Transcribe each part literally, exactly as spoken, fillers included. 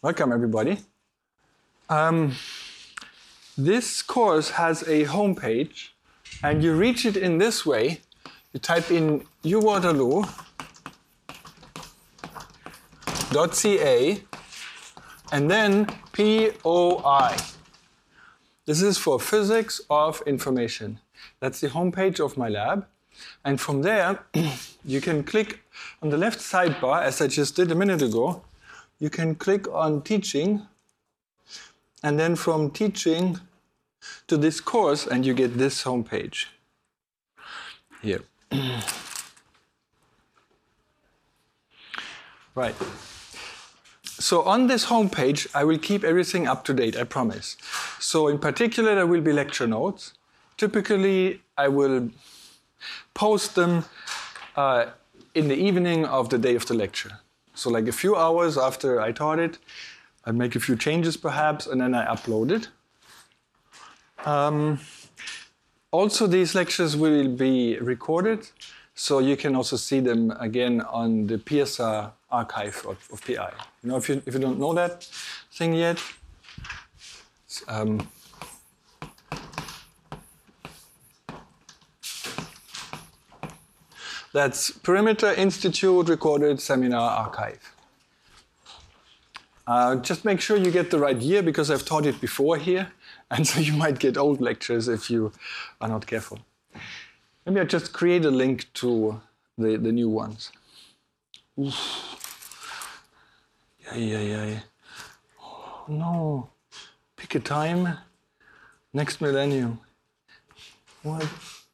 Welcome, everybody. Um, this course has a homepage, and you reach it in this way. You type in u waterloo dot c a and then P O I. This is for Physics of Information. That's the homepage of my lab. And from there, you can click on the left sidebar, as I just did a minute ago. You can click on Teaching, and then from Teaching to this course, and you get this homepage here. Right. So on this homepage, I will keep everything up to date, I promise. So in particular, there will be lecture notes. Typically, I will post them uh, in the evening of the day of the lecture. So like a few hours after I taught it, I make a few changes perhaps, and then I upload it. Um, also, these lectures will be recorded, so you can also see them again on the P S R archive of, of P I. You know, if you, if you don't know that thing yet, um, that's Perimeter Institute Recorded Seminar Archive. Uh, just make sure you get the right year, because I've taught it before here, and so you might get old lectures if you are not careful. Maybe I just create a link to the, the new ones. Oof. Yeah, yeah, yeah. Oh, no. Pick a time. Next millennium. What?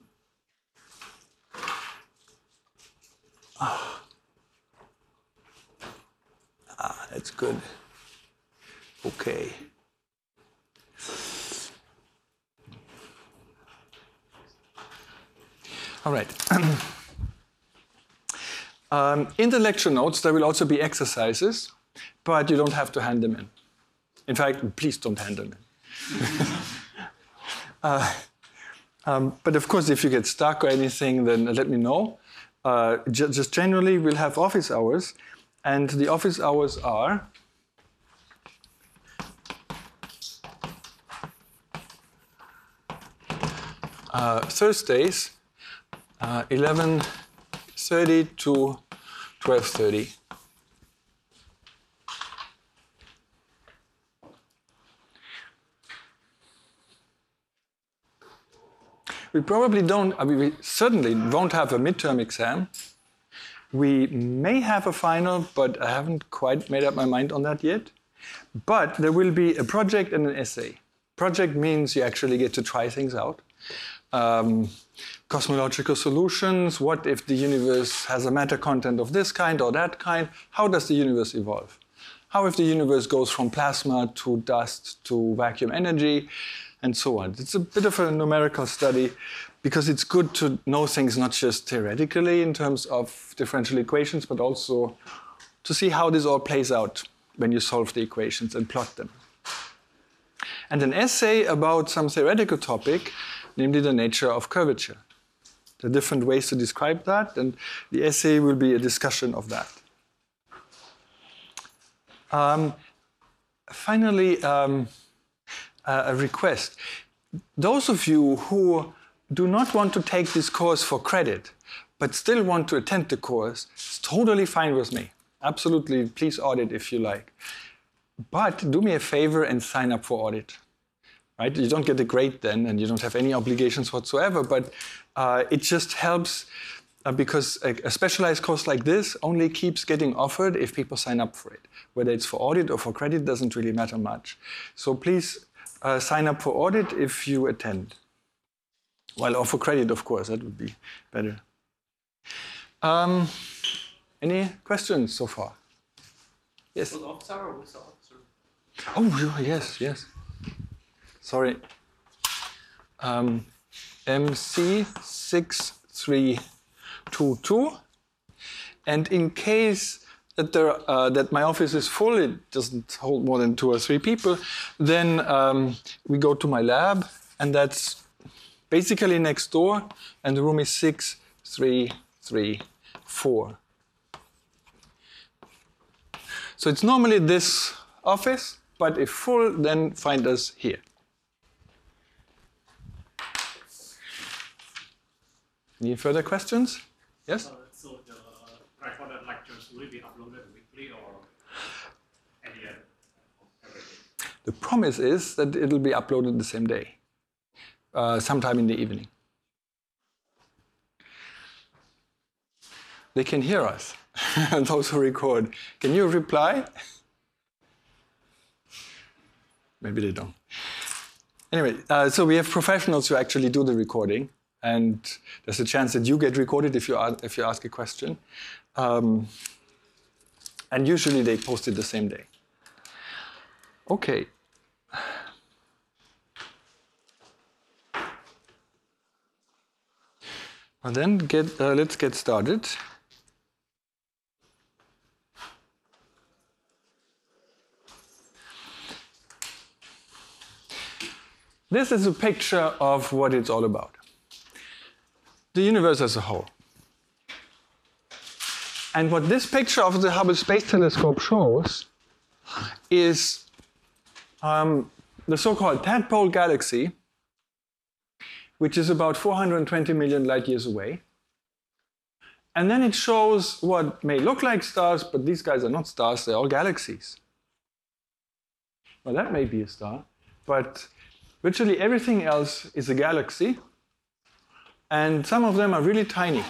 Ah, ah, that's good. Okay. All right. um, in the lecture notes, there will also be exercises, but you don't have to hand them in. In fact, please don't hand them in. uh, um, but of course, if you get stuck or anything, then let me know. Uh, just generally, we'll have office hours, and the office hours are uh, Thursdays, uh, eleven thirty to twelve thirty. We probably don't, I mean, we certainly won't have a midterm exam. We may have a final, but I haven't quite made up my mind on that yet. But there will be a project and an essay. Project means you actually get to try things out. Um, cosmological solutions, what if the universe has a matter content of this kind or that kind? How does the universe evolve? How if the universe goes from plasma to dust to vacuum energy? And so on. It's a bit of a numerical study, because it's good to know things not just theoretically in terms of differential equations, but also to see how this all plays out when you solve the equations and plot them. And an essay about some theoretical topic, namely the nature of curvature. There are different ways to describe that, and the essay will be a discussion of that. Um, finally, um, Uh, a request. Those of you who do not want to take this course for credit, but still want to attend the course, it's totally fine with me. Absolutely, please audit if you like. But do me a favor and sign up for audit. Right? You don't get a grade then, and you don't have any obligations whatsoever, but uh, it just helps uh, because a, a specialized course like this only keeps getting offered if people sign up for it. Whether it's for audit or for credit doesn't really matter much. So please, Uh, sign up for audit if you attend. Well, or for credit, of course, that would be better. Um, any questions so far? Yes? With officer or with the officer? Oh, yes, yes. Sorry. Um, M C six three two two. And in case That, there, uh, that my office is full, it doesn't hold more than two or three people, then um, we go to my lab, and that's basically next door, and the room is six three three four. So it's normally this office, but if full, then find us here. Any further questions? Yes? Uh, so the recorded lectures will be uploaded weekly or at the end of every day? The promise is that it'll be uploaded the same day, uh, sometime in the evening. They can hear us, those who record. Can you reply? Maybe they don't. Anyway, uh, so we have professionals who actually do the recording. And there's a chance that you get recorded if you, are, if you ask a question. Um, and usually they post it the same day. Okay. Well then, get, uh, let's get started. This is a picture of what it's all about. The universe as a whole. And what this picture of the Hubble Space Telescope shows is um, the so-called tadpole galaxy, which is about four hundred twenty million light years away. And then it shows what may look like stars, but these guys are not stars, they're all galaxies. Well, that may be a star, but virtually everything else is a galaxy. And some of them are really tiny.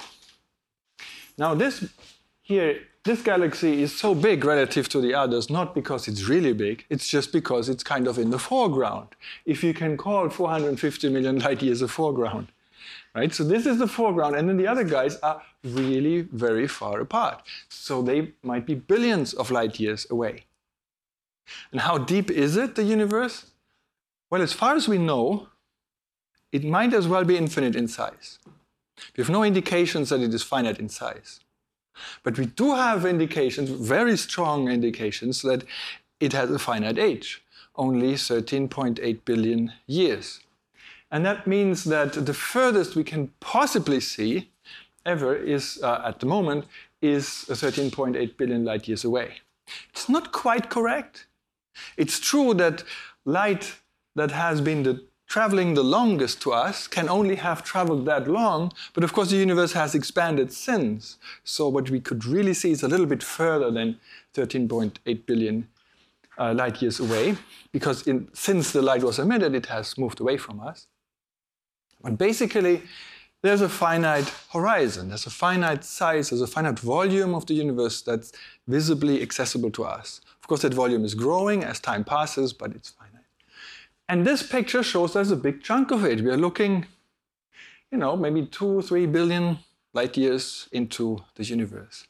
Now this here, this galaxy is so big relative to the others, not because it's really big, it's just because it's kind of in the foreground. If you can call four hundred fifty million light years a foreground, right? So this is the foreground, and then the other guys are really very far apart. So they might be billions of light years away. And how deep is it, the universe? Well, as far as we know, it might as well be infinite in size. We have no indications that it is finite in size. But we do have indications, very strong indications, that it has a finite age, only thirteen point eight billion years. And that means that the furthest we can possibly see ever is, uh, at the moment, is thirteen point eight billion light years away. It's not quite correct. It's true that light that has been the traveling the longest to us can only have traveled that long, but of course the universe has expanded since. So what we could really see is a little bit further than thirteen point eight billion uh, light years away, because in, since the light was emitted, it has moved away from us. But basically, there's a finite horizon, there's a finite size, there's a finite volume of the universe that's visibly accessible to us. Of course, that volume is growing as time passes, but it's finite. And this picture shows us a big chunk of it. We are looking, you know, maybe two, three billion light years into the universe.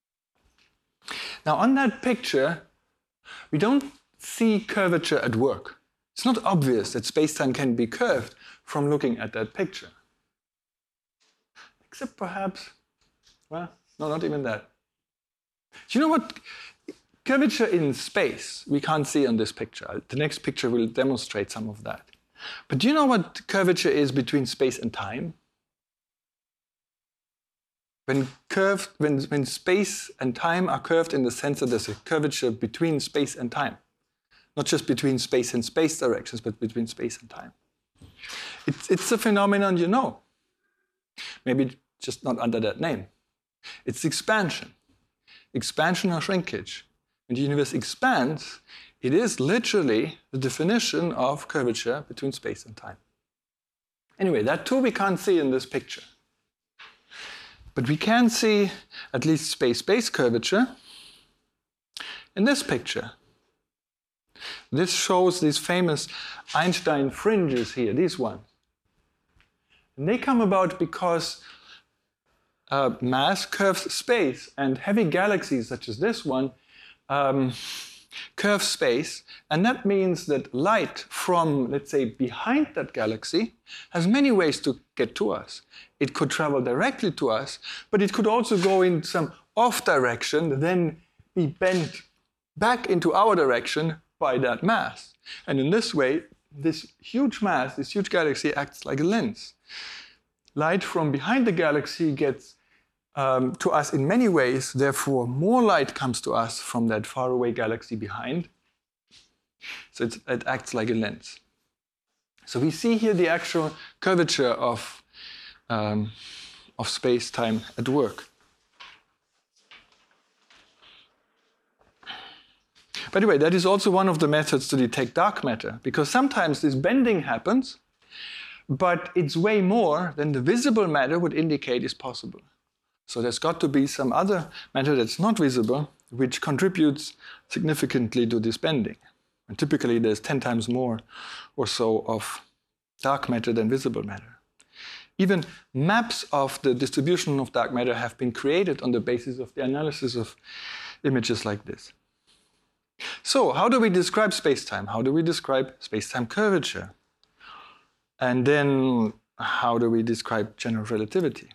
Now, on that picture, we don't see curvature at work. It's not obvious that space-time can be curved from looking at that picture. Except perhaps, well, no, not even that. Do you know what? Curvature in space, we can't see on this picture. The next picture will demonstrate some of that. But do you know what curvature is between space and time? When, curved, when, when space and time are curved in the sense that there's a curvature between space and time. Not just between space and space directions, but between space and time. It's, it's a phenomenon you know. Maybe just not under that name. It's expansion. Expansion or shrinkage. When the universe expands, it is literally the definition of curvature between space and time. Anyway, that too we can't see in this picture. But we can see at least space-based curvature in this picture. This shows these famous Einstein fringes here, these ones. And they come about because uh, mass curves space, and heavy galaxies such as this one um, curve space, and that means that light from, let's say, behind that galaxy has many ways to get to us. It could travel directly to us, but it could also go in some off direction, then be bent back into our direction by that mass. And in this way, this huge mass, this huge galaxy acts like a lens. Light from behind the galaxy gets um, to us in many ways, therefore more light comes to us from that faraway galaxy behind So it's, it acts like a lens. So we see here the actual curvature of, um, of space-time at work. By the way, that is also one of the methods to detect dark matter, because sometimes this bending happens, but it's way more than the visible matter would indicate is possible. So there's got to be some other matter that's not visible, which contributes significantly to this bending. And typically there's ten times more or so of dark matter than visible matter. Even maps of the distribution of dark matter have been created on the basis of the analysis of images like this. So how do we describe space-time? How do we describe space-time curvature? And then how do we describe general relativity?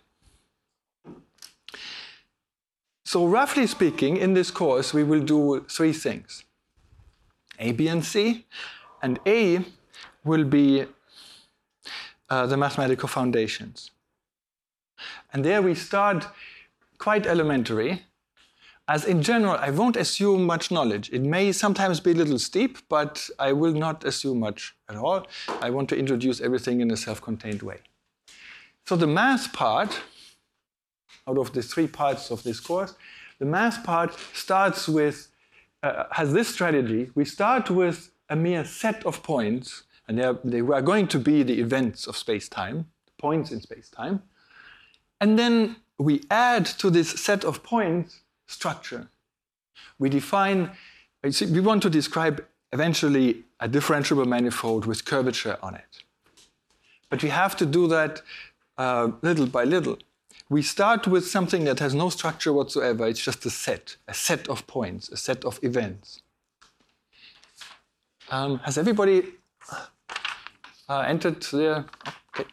So roughly speaking, in this course, we will do three things. A, B, and C. And A will be uh, the mathematical foundations. And there we start quite elementary. As in general, I won't assume much knowledge. It may sometimes be a little steep, but I will not assume much at all. I want to introduce everything in a self-contained way. So the math part, out of the three parts of this course, the math part starts with, uh, has this strategy. We start with a mere set of points, and they are, they are going to be the events of space-time, points in space-time. And then we add to this set of points structure. We define, we want to describe eventually a differentiable manifold with curvature on it. But we have to do that uh, little by little. We start with something that has no structure whatsoever. It's just a set, a set of points, a set of events. Um, has everybody uh, entered there? Okay.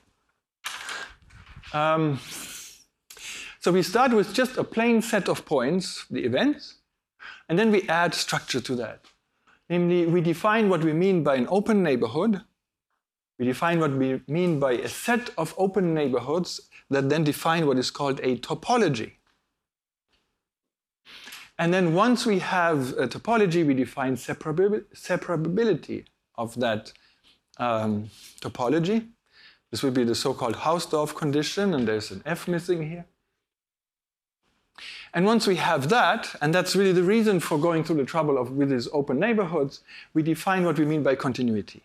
Um, So we start with just a plain set of points, the events, and then we add structure to that. Namely, we define what we mean by an open neighborhood. We define what we mean by a set of open neighborhoods that then define what is called a topology. And then once we have a topology, we define separability of that um, topology. This would be the so-called Hausdorff condition, and there's an F missing here. And once we have that, and that's really the reason for going through the trouble of with these open neighborhoods, we define what we mean by continuity.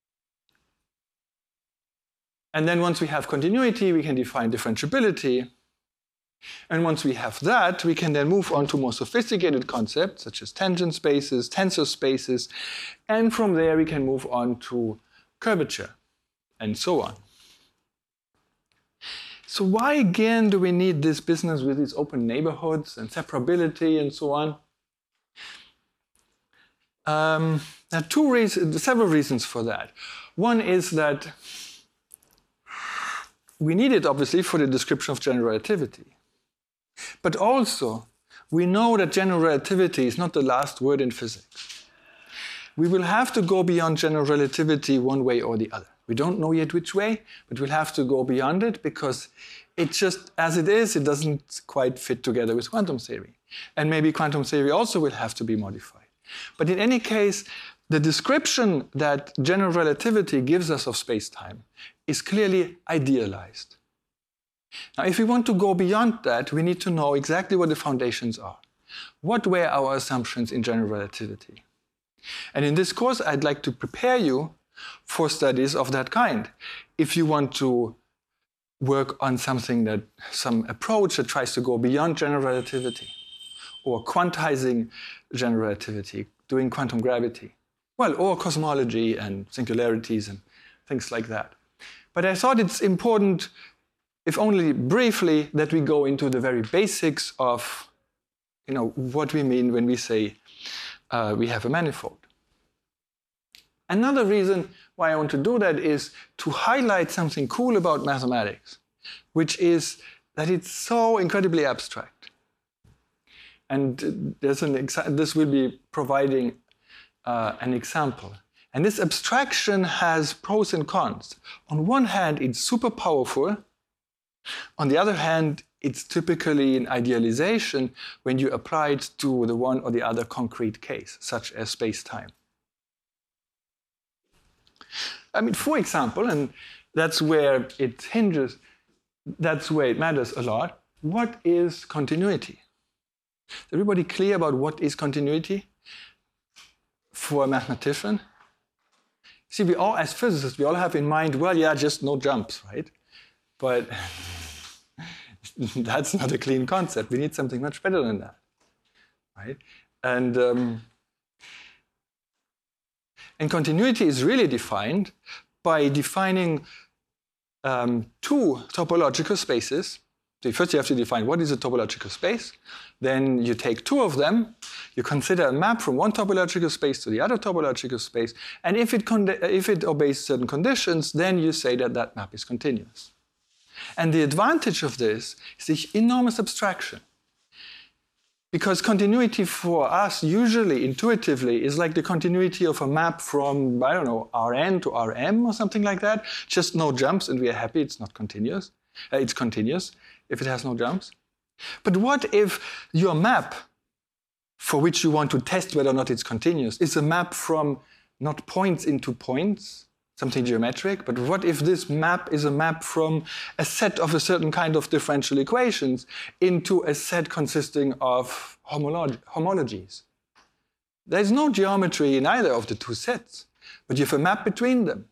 And then once we have continuity, we can define differentiability. And once we have that, we can then move on to more sophisticated concepts, such as tangent spaces, tensor spaces, and from there we can move on to curvature, and so on. So why again do we need this business with these open neighborhoods and separability and so on? Um, there are two reasons, several reasons for that. One is that we need it obviously for the description of general relativity. But also, we know that general relativity is not the last word in physics. We will have to go beyond general relativity one way or the other. We don't know yet which way, but we'll have to go beyond it because it just, as it is, it doesn't quite fit together with quantum theory. And maybe quantum theory also will have to be modified. But in any case, the description that general relativity gives us of space-time is clearly idealized. Now, if we want to go beyond that, we need to know exactly what the foundations are. What were our assumptions in general relativity? And in this course, I'd like to prepare you for studies of that kind. If you want to work on something that, some approach that tries to go beyond general relativity, or quantizing general relativity, doing quantum gravity, well, or cosmology and singularities and things like that. But I thought it's important, if only briefly, that we go into the very basics of, you know, what we mean when we say uh, we have a manifold. Another reason why I want to do that is to highlight something cool about mathematics, which is that it's so incredibly abstract. And there's an exa- this will be providing uh, an example. And this abstraction has pros and cons. On one hand, it's super powerful. On the other hand, it's typically an idealization when you apply it to the one or the other concrete case, such as space-time. I mean, for example, and that's where it hinges, that's where it matters a lot, what is continuity? Is everybody clear about what is continuity for a mathematician? See, we all, as physicists, we all have in mind, well, yeah, just no jumps, right? But that's not a clean concept. We need something much better than that, right? And, um, and continuity is really defined by defining um, two topological spaces. So first you have to define what is a topological space. Then you take two of them, you consider a map from one topological space to the other topological space, and if it, if it obeys certain conditions, then you say that that map is continuous. And the advantage of this is the enormous abstraction. Because continuity for us, usually, intuitively, is like the continuity of a map from, I don't know, R N to R M or something like that. Just no jumps, and we are happy it's not continuous. Uh, it's continuous if it has no jumps. But what if your map, for which you want to test whether or not it's continuous, is a map from not points into points, something geometric, but what if this map is a map from a set of a certain kind of differential equations into a set consisting of homolog homologies? There's no geometry in either of the two sets, but you have a map between them.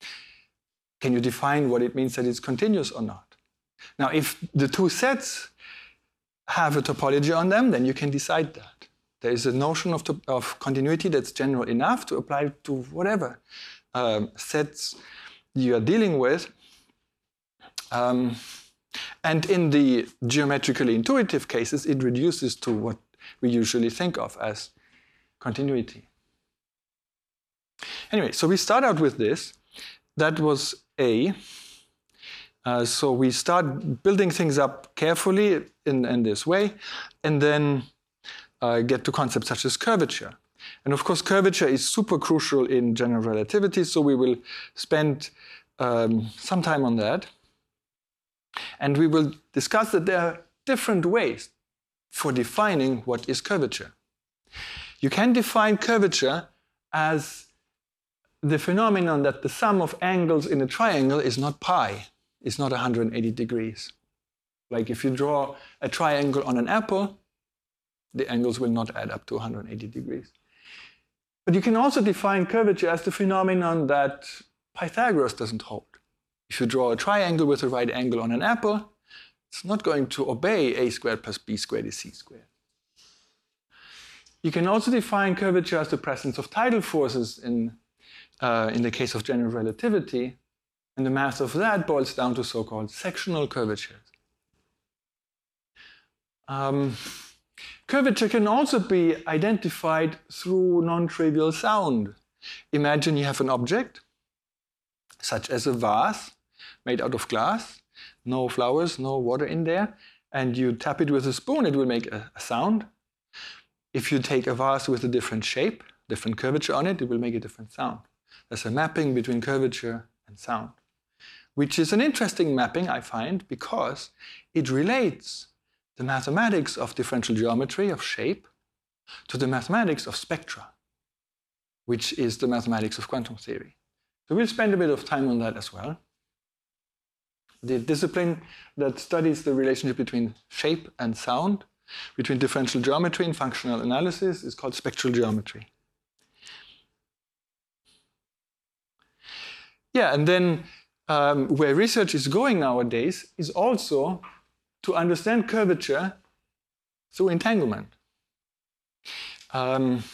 Can you define what it means that it's continuous or not? Now, if the two sets have a topology on them, then you can decide that. There is a notion of, of continuity that's general enough to apply to whatever um, sets you are dealing with. Um, and in the geometrically intuitive cases, it reduces to what we usually think of as continuity. Anyway, so we start out with this. That was A. Uh, so we start building things up carefully in, in this way, and then uh, get to concepts such as curvature. And of course, curvature is super crucial in general relativity, so we will spend um, some time on that. And we will discuss that there are different ways for defining what is curvature. You can define curvature as the phenomenon that the sum of angles in a triangle is not pi. It's not one hundred eighty degrees. Like if you draw a triangle on an apple, the angles will not add up to one hundred eighty degrees. But you can also define curvature as the phenomenon that Pythagoras doesn't hold. If you draw a triangle with a right angle on an apple, it's not going to obey a squared plus b squared is c squared. You can also define curvature as the presence of tidal forces in, uh, in the case of general relativity. And the math of that boils down to so-called sectional curvatures. Um, curvature can also be identified through non-trivial sound. Imagine you have an object, such as a vase made out of glass, no flowers, no water in there, and you tap it with a spoon, it will make a, a sound. If you take a vase with a different shape, different curvature on it, it will make a different sound. There's a mapping between curvature and sound, which is an interesting mapping, I find, because it relates the mathematics of differential geometry, of shape, to the mathematics of spectra, which is the mathematics of quantum theory. So we'll spend a bit of time on that as well. The discipline that studies the relationship between shape and sound, between differential geometry and functional analysis, is called spectral geometry. Yeah, and then Um, where research is going nowadays is also to understand curvature through entanglement. Um,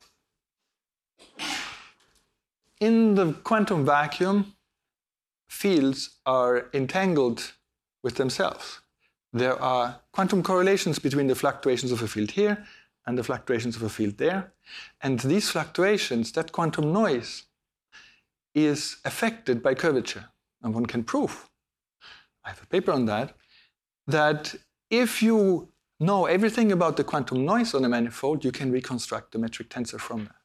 in the quantum vacuum, fields are entangled with themselves. There are quantum correlations between the fluctuations of a field here and the fluctuations of a field there. And these fluctuations, that quantum noise, is affected by curvature. And one can prove, I have a paper on that, that if you know everything about the quantum noise on a manifold, you can reconstruct the metric tensor from that.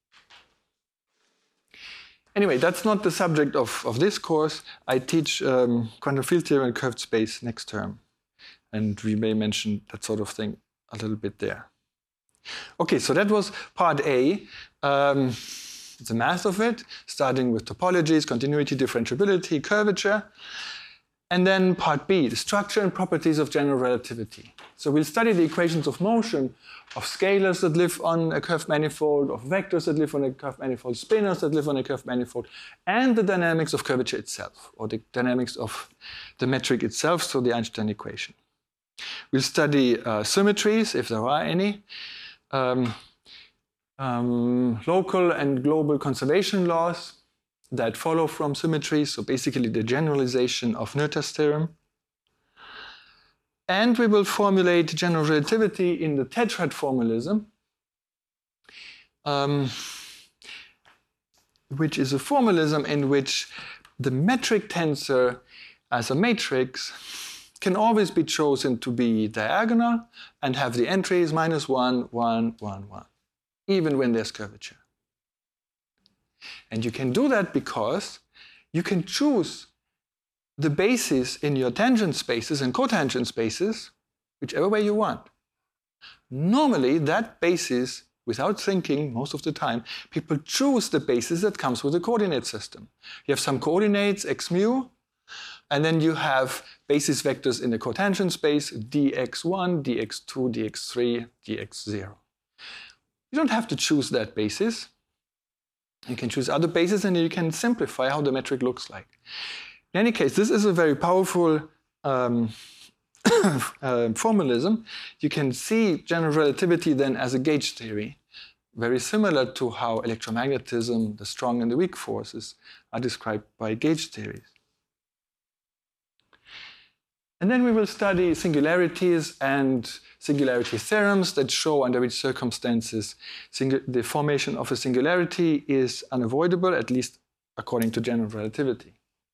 Anyway, that's not the subject of, of this course. I teach um, quantum field theory and curved space next term. And we may mention that sort of thing a little bit there. Okay, so that was part A. Um, the math of it, starting with topologies, continuity, differentiability, curvature. And then part B, the structure and properties of general relativity. So we'll study the equations of motion of scalars that live on a curved manifold, of vectors that live on a curved manifold, spinors that live on a curved manifold, and the dynamics of curvature itself, or the dynamics of the metric itself, so the Einstein equation. We'll study uh, symmetries, if there are any, um, um, local and global conservation laws that follow from symmetries, so basically the generalization of Noether's theorem. And we will formulate general relativity in the tetrad formalism, um, which is a formalism in which the metric tensor as a matrix can always be chosen to be diagonal and have the entries minus one, one, one, one, even when there's curvature. And you can do that because you can choose the basis in your tangent spaces and cotangent spaces, whichever way you want. Normally, that basis, without thinking most of the time, people choose the basis that comes with a coordinate system. You have some coordinates, x mu, and then you have basis vectors in the cotangent space, d x one, d x two, d x three, d x zero. You don't have to choose that basis. You can choose other bases and you can simplify how the metric looks like. In any case, this is a very powerful um, uh, formalism. You can see general relativity then as a gauge theory, very similar to how electromagnetism, the strong and the weak forces, are described by gauge theories. And then we will study singularities and singularity theorems that show under which circumstances the formation of a singularity is unavoidable, at least according to general relativity.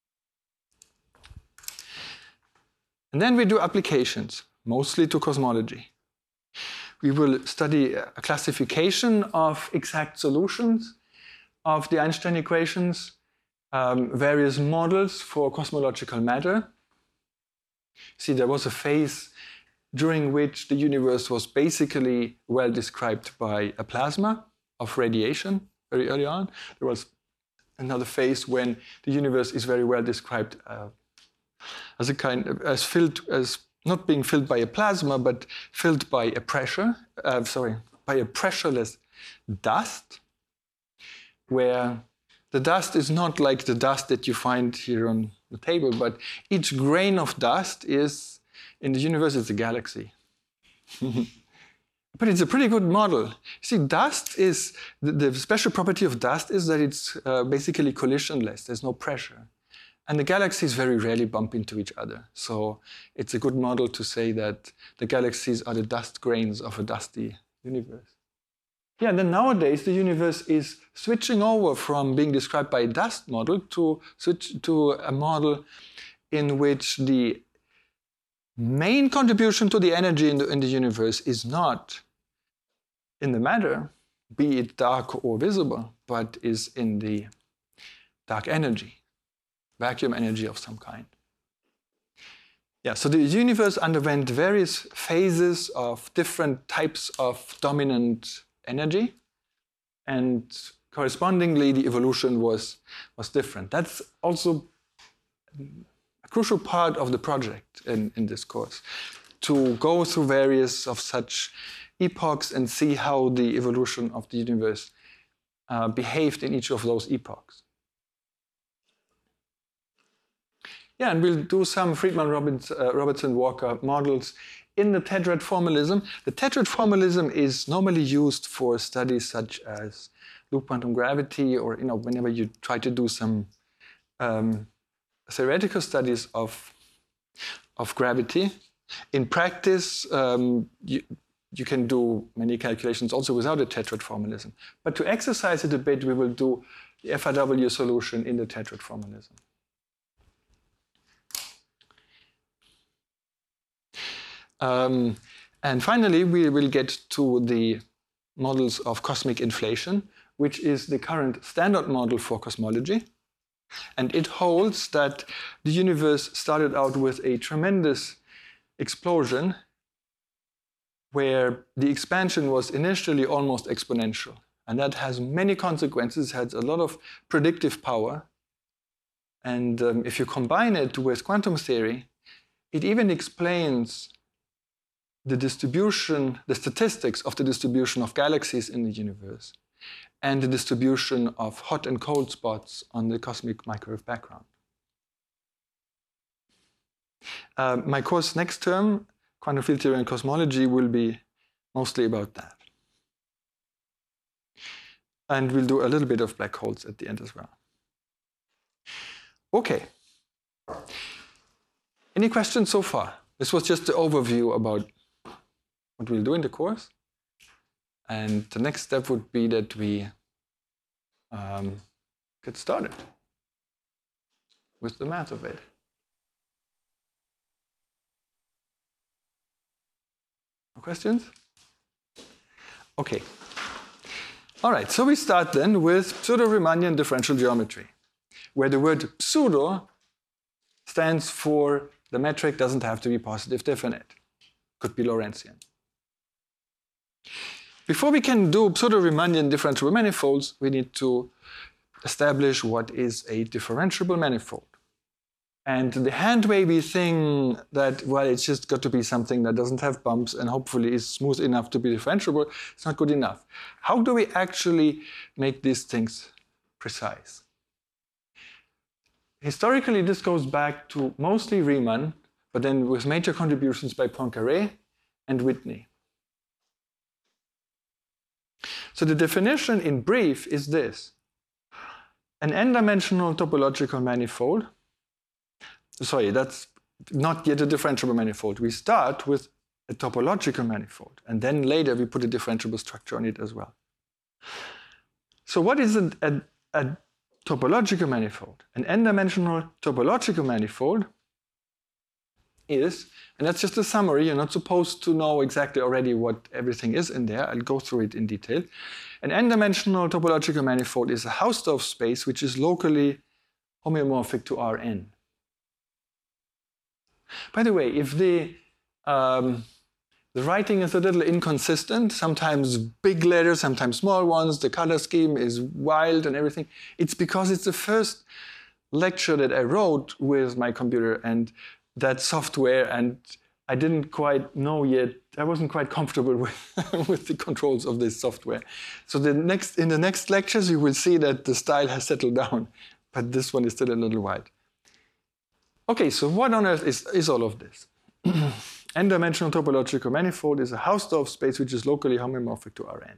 And then we do applications, mostly to cosmology. We will study a classification of exact solutions of the Einstein equations, um, various models for cosmological matter. See, there was a phase during which the universe was basically well described by a plasma of radiation very early on. There was another phase when the universe is very well described uh, as a kind of, as filled, as not being filled by a plasma, but filled by a pressure, uh, sorry, by a pressureless dust, where the dust is not like the dust that you find here on the table, but each grain of dust is, in the universe, it's a galaxy. But it's a pretty good model. You see, dust is, the, the special property of dust is that it's uh, basically collisionless. There's no pressure. And the galaxies very rarely bump into each other. So it's a good model to say that the galaxies are the dust grains of a dusty universe. Yeah, and then nowadays the universe is switching over from being described by a dust model to switch to a model in which the main contribution to the energy in the, in the universe is not in the matter, be it dark or visible, but is in the dark energy, vacuum energy of some kind. Yeah, so the universe underwent various phases of different types of dominant energy, and correspondingly the evolution was, was different. That's also a crucial part of the project in, in this course, to go through various of such epochs and see how the evolution of the universe uh, behaved in each of those epochs. Yeah, and we'll do some Friedmann-Robertson-Walker uh, models in the tetrad formalism. The tetrad formalism is normally used for studies such as loop quantum gravity, or you know, whenever you try to do some um, theoretical studies of, of gravity. In practice, um, you, you can do many calculations also without a tetrad formalism. But to exercise it a bit, we will do the F R W solution in the tetrad formalism. Um, and finally, we will get to the models of cosmic inflation, which is the current standard model for cosmology. And it holds that the universe started out with a tremendous explosion where the expansion was initially almost exponential. And that has many consequences, has a lot of predictive power. And um, if you combine it with quantum theory, it even explains the distribution, the statistics of the distribution of galaxies in the universe and the distribution of hot and cold spots on the cosmic microwave background. Uh, my course next term, Quantum Field Theory and Cosmology, will be mostly about that. And we'll do a little bit of black holes at the end as well. Okay. Any questions so far? This was just the overview about what we'll do in the course. And the next step would be that we um, get started with the math of it. No questions? Okay. All right, so we start then with pseudo-Riemannian differential geometry, where the word pseudo stands for the metric doesn't have to be positive definite. Could be Lorentzian. Before we can do pseudo-Riemannian differentiable manifolds, we need to establish what is a differentiable manifold. And the hand-wavy thing that, well, it's just got to be something that doesn't have bumps and hopefully is smooth enough to be differentiable, it's not good enough. How do we actually make these things precise? Historically, this goes back to mostly Riemann, but then with major contributions by Poincaré and Whitney. So the definition in brief is this. An n-dimensional topological manifold, sorry, that's not yet a differentiable manifold. We start with a topological manifold, and then later we put a differentiable structure on it as well. So what is a, a, a topological manifold? An n-dimensional topological manifold is, and that's just a summary, you're not supposed to know exactly already what everything is in there, I'll go through it in detail. An n-dimensional topological manifold is a Hausdorff space which is locally homeomorphic to Rn. By the way, if the, um, the writing is a little inconsistent, sometimes big letters, sometimes small ones, the color scheme is wild and everything, it's because it's the first lecture that I wrote with my computer and that software, and I didn't quite know yet, I wasn't quite comfortable with, with the controls of this software. So the next, in the next lectures you will see that the style has settled down, but this one is still a little wild. Okay, so what on earth is, is all of this? N-dimensional topological manifold is a Hausdorff space which is locally homomorphic to Rn.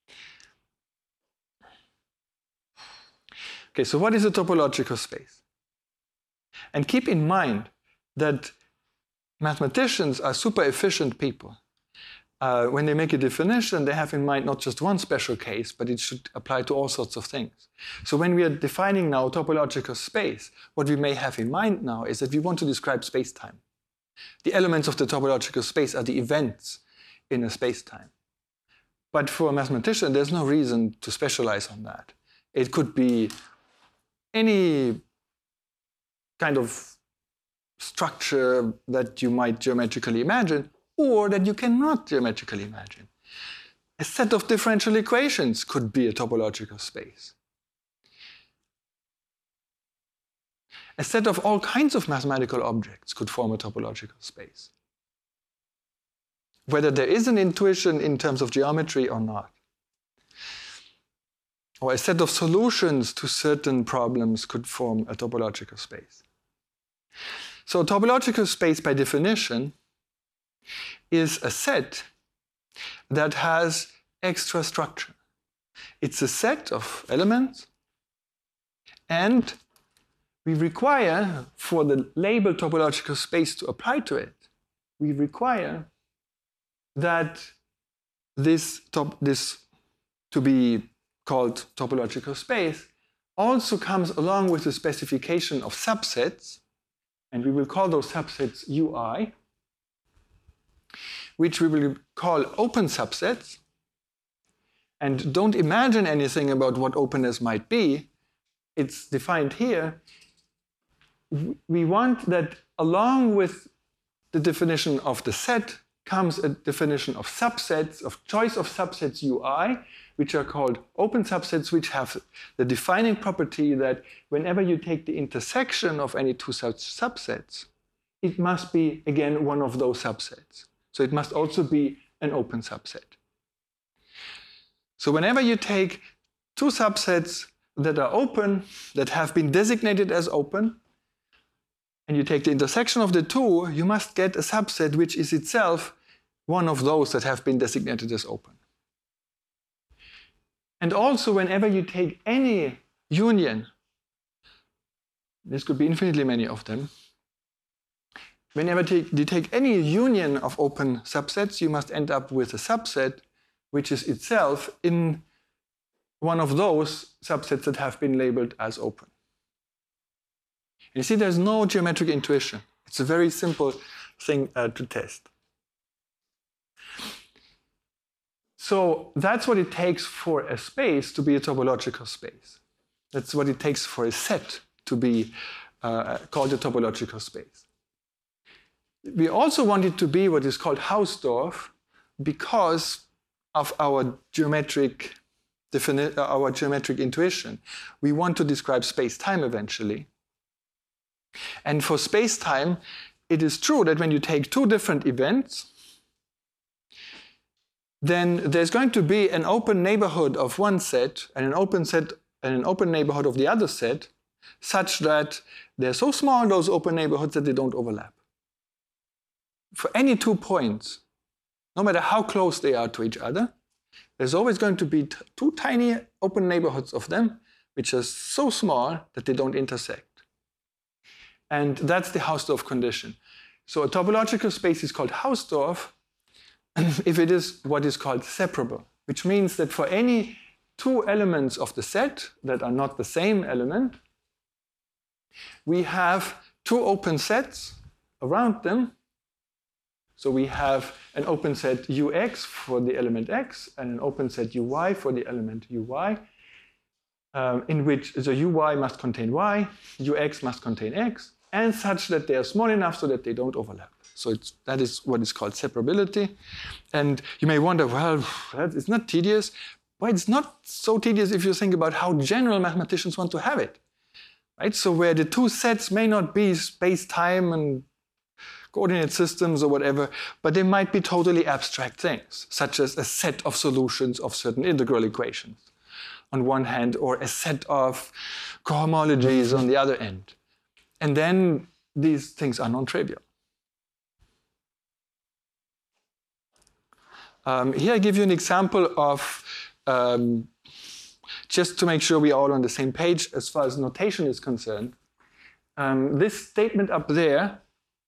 Okay, so what is a topological space? And keep in mind that mathematicians are super efficient people. Uh, when they make a definition, they have in mind not just one special case, but it should apply to all sorts of things. So when we are defining now topological space, what we may have in mind now is that we want to describe space-time. The elements of the topological space are the events in a space-time. But for a mathematician, there's no reason to specialize on that. It could be any kind of structure that you might geometrically imagine, or that you cannot geometrically imagine. A set of differential equations could be a topological space. A set of all kinds of mathematical objects could form a topological space, whether there is an intuition in terms of geometry or not. Or a set of solutions to certain problems could form a topological space. So a topological space, by definition, is a set that has extra structure. It's a set of elements, and we require, for the label topological space to apply to it, we require that this, top, this to be called topological space also comes along with the specification of subsets, and we will call those subsets U I, which we will call open subsets. And don't imagine anything about what openness might be. It's defined here. We want that along with the definition of the set comes a definition of subsets, of choice of subsets U I, which are called open subsets, which have the defining property that whenever you take the intersection of any two such subsets, it must be, again, one of those subsets. So it must also be an open subset. So whenever you take two subsets that are open, that have been designated as open, and you take the intersection of the two, you must get a subset which is itself one of those that have been designated as open. And also, whenever you take any union, this could be infinitely many of them, whenever you take any union of open subsets, you must end up with a subset which is itself in one of those subsets that have been labeled as open. You see, there's no geometric intuition. It's a very simple thing uh, to test. So that's what it takes for a space to be a topological space. That's what it takes for a set to be uh, called a topological space. We also want it to be what is called Hausdorff because of our geometric, our geometric intuition. We want to describe space-time eventually. And for space-time, it is true that when you take two different events, then there's going to be an open neighborhood of one set and an open set and an open neighborhood of the other set, such that they're so small, those open neighborhoods, that they don't overlap. For any two points, no matter how close they are to each other, there's always going to be t two tiny open neighborhoods of them, which are so small that they don't intersect. And that's the Hausdorff condition. So a topological space is called Hausdorff if it is what is called separable, which means that for any two elements of the set that are not the same element, we have two open sets around them. So we have an open set Ux for the element x and an open set Uy for the element Uy, um, in which the Uy must contain y, Ux must contain x, and such that they are small enough so that they don't overlap. So it's, that is what is called separability. And you may wonder, well, it's not tedious. Well, it's not so tedious if you think about how general mathematicians want to have it. Right? So where the two sets may not be space-time and coordinate systems or whatever, but they might be totally abstract things, such as a set of solutions of certain integral equations on one hand, or a set of cohomologies on the other end. And then these things are non-trivial. Um, here I give you an example of, um, just to make sure we are all on the same page as far as notation is concerned. Um, this statement up there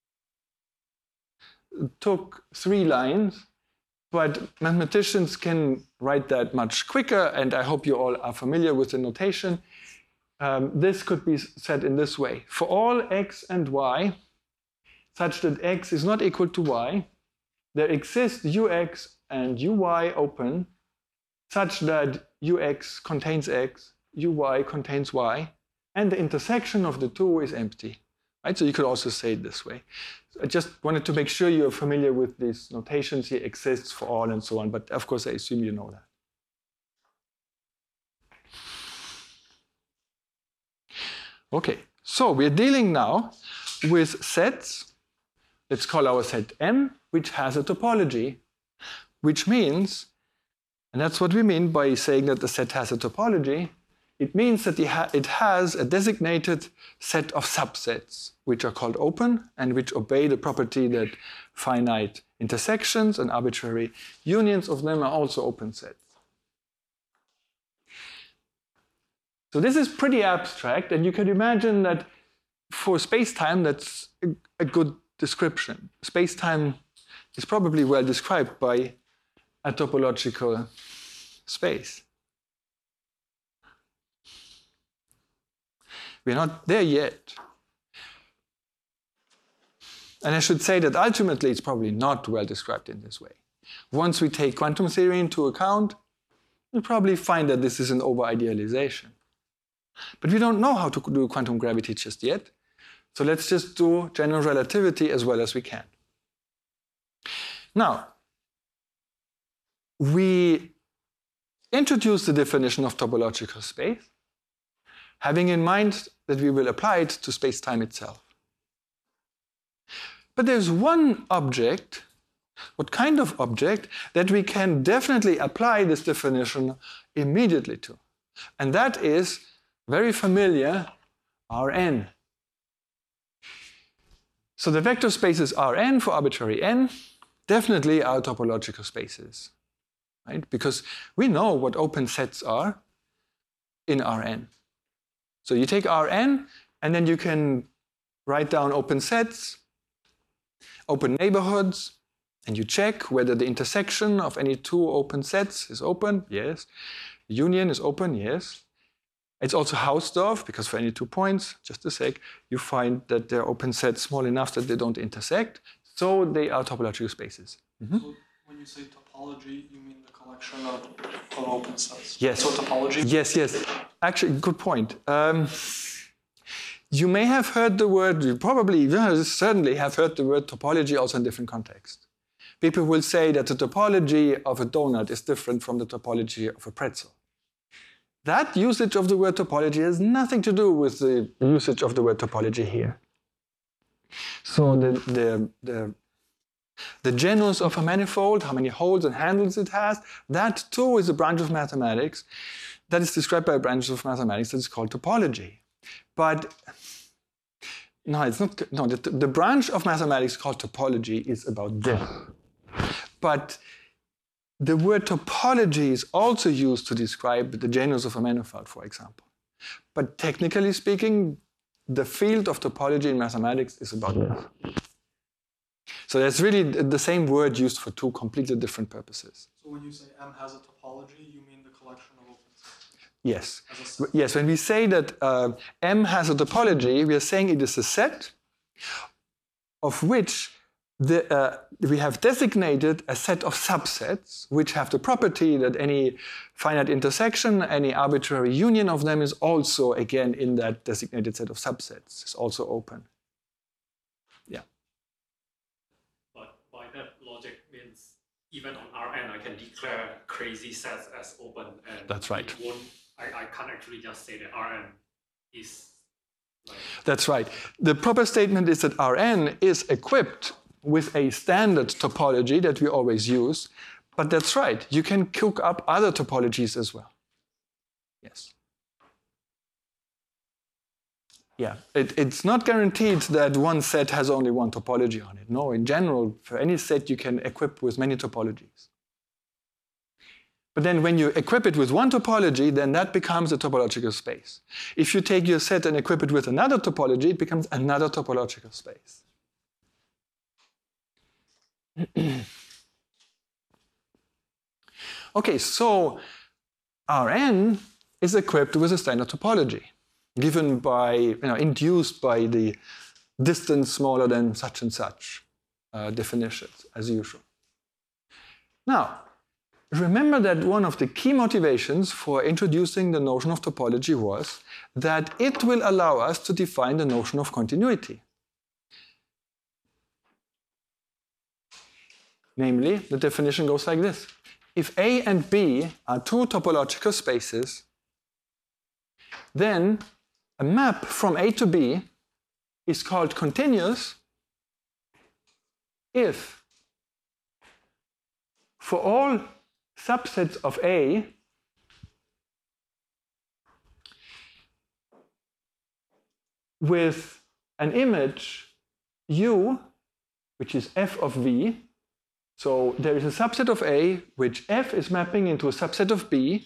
took three lines, but mathematicians can write that much quicker, and I hope you all are familiar with the notation. Um, this could be said in this way. For all x and y, such that x is not equal to y, there exists ux and uy open, such that ux contains x, uy contains y, and the intersection of the two is empty. Right? So you could also say it this way. I just wanted to make sure you're familiar with these notations. Here exists for all and so on, but of course I assume you know that. Okay, so we're dealing now with sets. Let's call our set M, which has a topology, which means, and that's what we mean by saying that the set has a topology, it means that it has a designated set of subsets, which are called open and which obey the property that finite intersections and arbitrary unions of them are also open sets. So this is pretty abstract, and you can imagine that for space-time, that's a, a good description. Space-time is probably well described by a topological space. We're not there yet. And I should say that ultimately it's probably not well described in this way. Once we take quantum theory into account, we'll probably find that this is an over-idealization. But we don't know how to do quantum gravity just yet. So let's just do general relativity as well as we can. Now, we introduce the definition of topological space, having in mind that we will apply it to space-time itself. But there's one object, what kind of object, that we can definitely apply this definition immediately to. And that is very familiar Rn. So the vector spaces Rn for arbitrary n definitely are topological spaces, right? Because we know what open sets are in Rn. So you take Rn, and then you can write down open sets, open neighborhoods, and you check whether the intersection of any two open sets is open, yes. Union is open, yes. It's also Hausdorff, because for any two points, just a sec, you find that they're open sets small enough that they don't intersect, so they are topological spaces. Mm-hmm. So when you say topology, you mean the collection of, of open sets? Yes. So topology? Yes, yes. Actually, good point. Um, you may have heard the word, you probably, you certainly have heard the word topology also in different contexts. People will say that the topology of a donut is different from the topology of a pretzel. That usage of the word topology has nothing to do with the usage of the word topology here. So the, the, the, the genus of a manifold, how many holes and handles it has, that too is a branch of mathematics that is described by a branch of mathematics that is called topology. But no, it's not, no, the, the branch of mathematics called topology is about this. But the word topology is also used to describe the genus of a manifold, for example. But technically speaking, the field of topology in mathematics is about this. So that's really the same word used for two completely different purposes. So when you say M has a topology, you mean the collection of open sets? Yes. Yes, when we say that uh, M has a topology, we are saying it is a set of which The, uh, we have designated a set of subsets which have the property that any finite intersection, any arbitrary union of them is also, again, in that designated set of subsets. It's also open. Yeah. But by that logic means even on Rn, I can declare crazy sets as open. And that's right. It won't, I, I can't actually just say that Rn is like... That's right. The proper statement is that Rn is equipped with a standard topology that we always use, but that's right, you can cook up other topologies as well. Yes. Yeah, it, it's not guaranteed that one set has only one topology on it. No, in general, for any set you can equip with many topologies. But then when you equip it with one topology, then that becomes a topological space. If you take your set and equip it with another topology, it becomes another topological space. Okay, so Rn is equipped with a standard topology, given by, you know, induced by the distance smaller than such and such uh, definitions, as usual. Now, remember that one of the key motivations for introducing the notion of topology was that it will allow us to define the notion of continuity. Namely, the definition goes like this. If A and B are two topological spaces, then a map from A to B is called continuous if for all subsets of A with an image U, which is f of V, so there is a subset of A which f is mapping into a subset of B.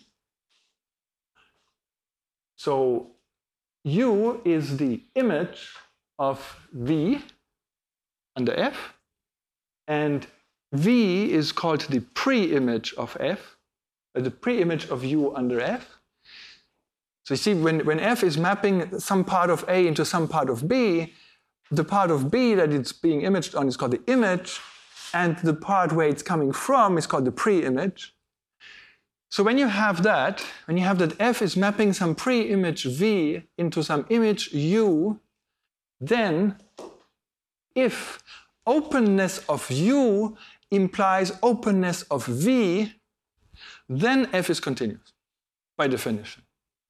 So U is the image of V under F, and V is called the pre-image of F, uh, the pre-image of U under F. So you see, when, when F is mapping some part of A into some part of B, the part of B that it's being imaged on is called the image, and the part where it's coming from is called the pre-image. So when you have that, when you have that F is mapping some pre-image V into some image U, then if openness of U implies openness of V, then F is continuous, by definition.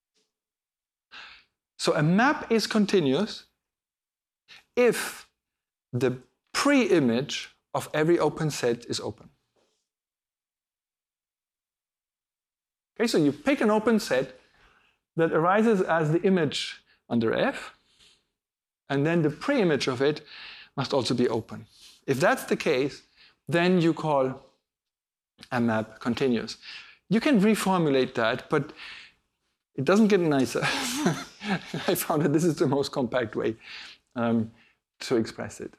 So a map is continuous if the pre-image of every open set is open. Okay, so you pick an open set that arises as the image under F, and then the pre-image of it must also be open. If that's the case, then you call a map continuous. You can reformulate that, but it doesn't get nicer. I found that this is the most compact way um, to express it.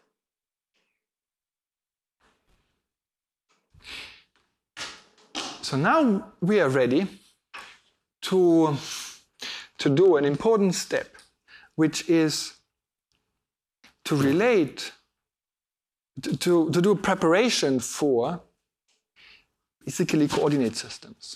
So now we are ready to, to do an important step, which is to relate, to, to do preparation for basically coordinate systems.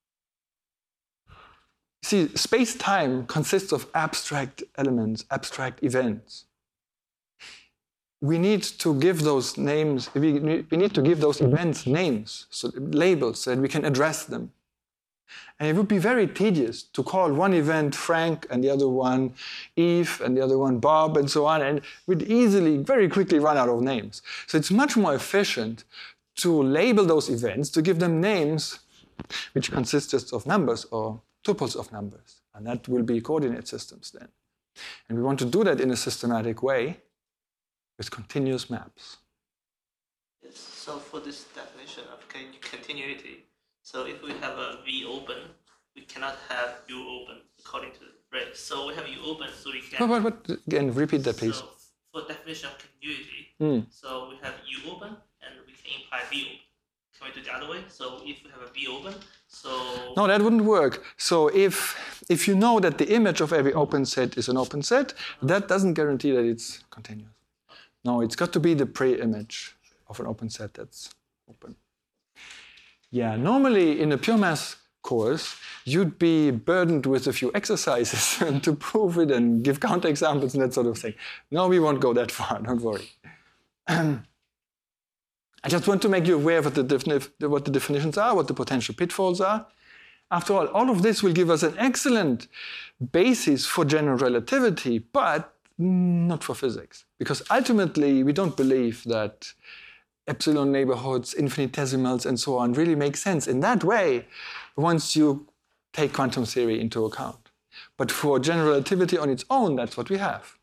See, space-time consists of abstract elements, abstract events. We need to give those names, we, we need to give those events names, so labels, so that we can address them. And it would be very tedious to call one event Frank and the other one Eve and the other one Bob and so on, and we'd easily, very quickly run out of names. So it's much more efficient to label those events, to give them names which consist just of numbers or tuples of numbers. And that will be coordinate systems then. And we want to do that in a systematic way with continuous maps. Yes, so for this definition of continuity, so if we have a V open, we cannot have U open according to the right. So we have U open, so we can. But, but, but again, repeat that, please. So for definition of continuity, mm. so we have U open and we can imply V open. Can we do the other way? So if we have a V open, so no, that wouldn't work. So if if you know that the image of every open set is an open set, uh-huh. that doesn't guarantee that it's continuous. No, it's got to be the pre-image of an open set that's open. Yeah, normally in a pure math course, you'd be burdened with a few exercises to prove it and give counterexamples and that sort of thing. No, we won't go that far, don't worry. Um, I just want to make you aware of what the, defini what the definitions are, what the potential pitfalls are. After all, all of this will give us an excellent basis for general relativity, but not for physics. Because ultimately, we don't believe that epsilon neighborhoods, infinitesimals, and so on really make sense in that way once you take quantum theory into account. But for general relativity on its own, that's what we have.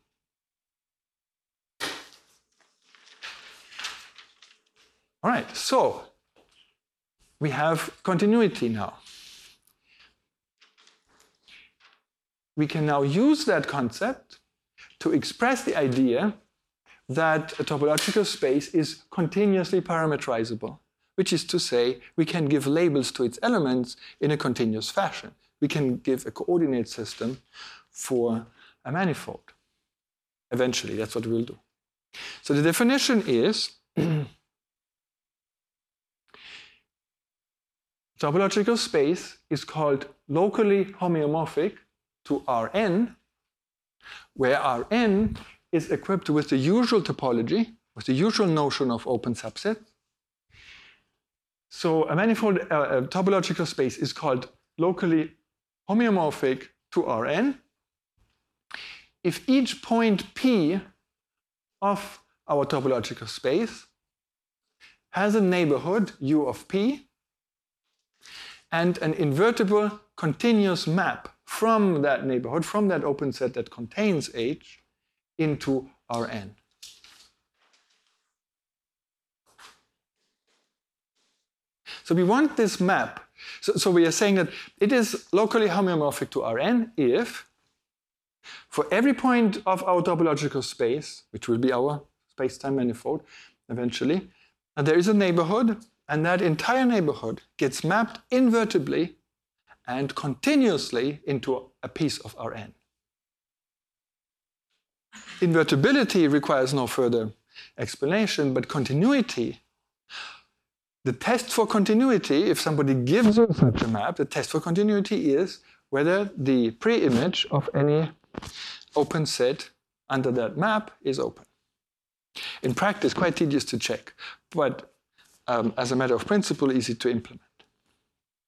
All right, so we have continuity now. We can now use that concept to express the idea that a topological space is continuously parametrizable, which is to say we can give labels to its elements in a continuous fashion. We can give a coordinate system for a manifold. Eventually, that's what we'll do. So the definition is topological space is called locally homeomorphic to Rn, where Rn is equipped with the usual topology, with the usual notion of open subsets. So a manifold uh, a topological space is called locally homeomorphic to Rn if each point P of our topological space has a neighborhood U of P and an invertible continuous map from that neighborhood, from that open set that contains H, into Rn. So we want this map. So, so we are saying that it is locally homeomorphic to Rn if, for every point of our topological space, which will be our space-time manifold eventually, and there is a neighborhood, and that entire neighborhood gets mapped invertibly and continuously into a piece of Rn. Invertibility requires no further explanation, but continuity, the test for continuity, if somebody gives you such a map, the test for continuity is whether the pre-image of any open set under that map is open. In practice, quite tedious to check, but um, as a matter of principle, easy to implement.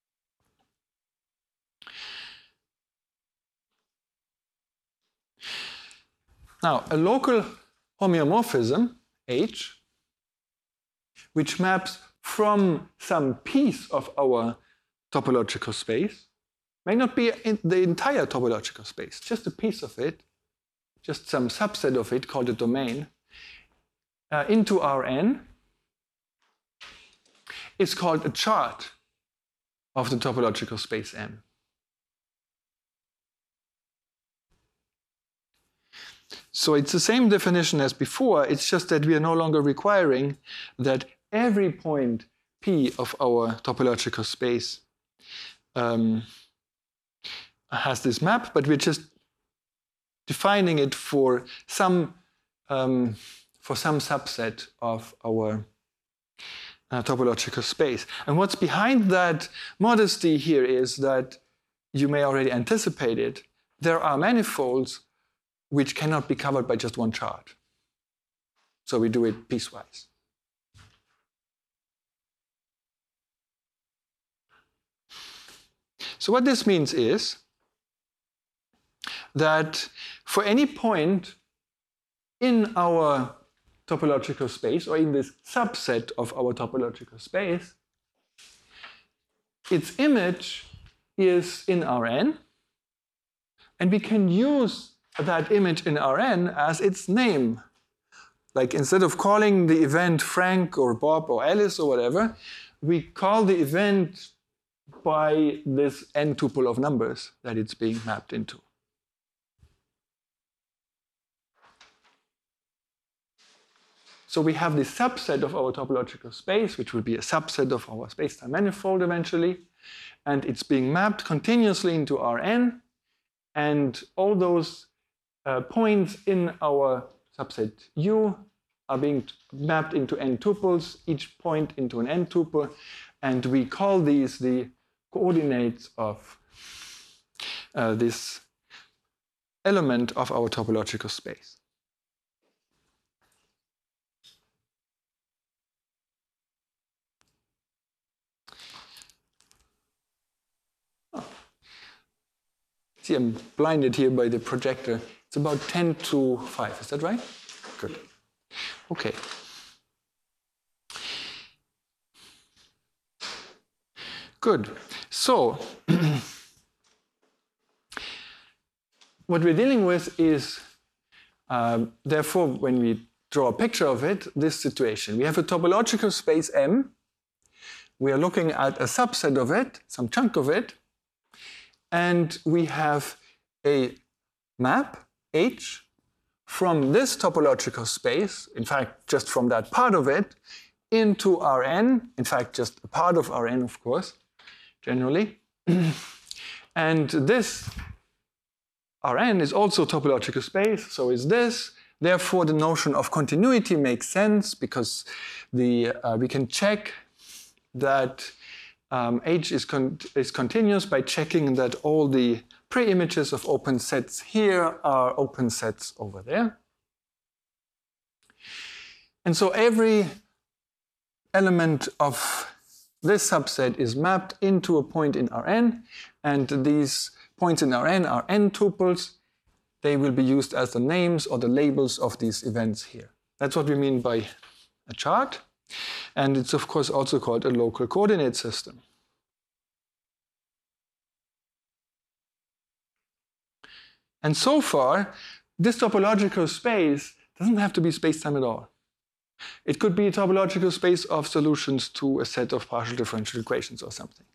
Now, a local homeomorphism, H, which maps from some piece of our topological space, may not be in the entire topological space, just a piece of it, just some subset of it called a domain, uh, into Rn, is called a chart of the topological space M. So it's the same definition as before, it's just that we are no longer requiring that every point P of our topological space um, has this map, but we're just defining it for some, um, for some subset of our uh, topological space. And what's behind that modesty here is that you may already anticipate it. There are manifolds which cannot be covered by just one chart. So we do it piecewise. So what this means is that for any point in our topological space, or in this subset of our topological space, its image is in Rn, and we can use that image in Rn as its name. Like instead of calling the event Frank or Bob or Alice or whatever, we call the event by this n tuple of numbers that it's being mapped into. So we have this subset of our topological space, which will be a subset of our spacetime manifold eventually, and it's being mapped continuously into Rn, and all those uh, points in our subset U are being mapped into n tuples, each point into an n tuple, and we call these the coordinates of uh, this element of our topological space. Oh. See, I'm blinded here by the projector. It's about ten to five, is that right? Good. Okay. Good. So, what we're dealing with is, um, therefore, when we draw a picture of it, this situation. We have a topological space M. We are looking at a subset of it, some chunk of it, and we have a map, H, from this topological space, in fact, just from that part of it, into Rn, in fact, just a part of Rn, of course, generally. And this Rn is also topological space, so is this. Therefore, the notion of continuity makes sense because the, uh, we can check that um, H is, con is continuous by checking that all the pre-images of open sets here are open sets over there. And so every element of this subset is mapped into a point in Rn, and these points in Rn are n tuples. They will be used as the names or the labels of these events here. That's what we mean by a chart. And it's of course also called a local coordinate system. And so far, this topological space doesn't have to be spacetime at all. It could be a topological space of solutions to a set of partial differential equations or something.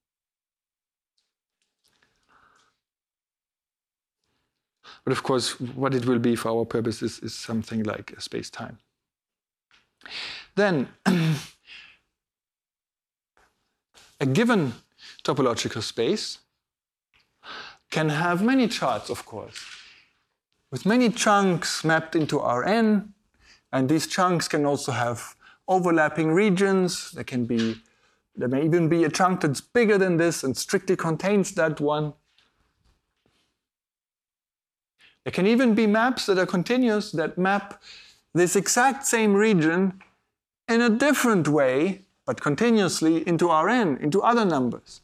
But of course, what it will be for our purposes is something like a space-time. Then, a given topological space can have many charts, of course, with many chunks mapped into Rn, and these chunks can also have overlapping regions. There can be, there may even be a chunk that's bigger than this and strictly contains that one. There can even be maps that are continuous that map this exact same region in a different way, but continuously into Rn, into other numbers,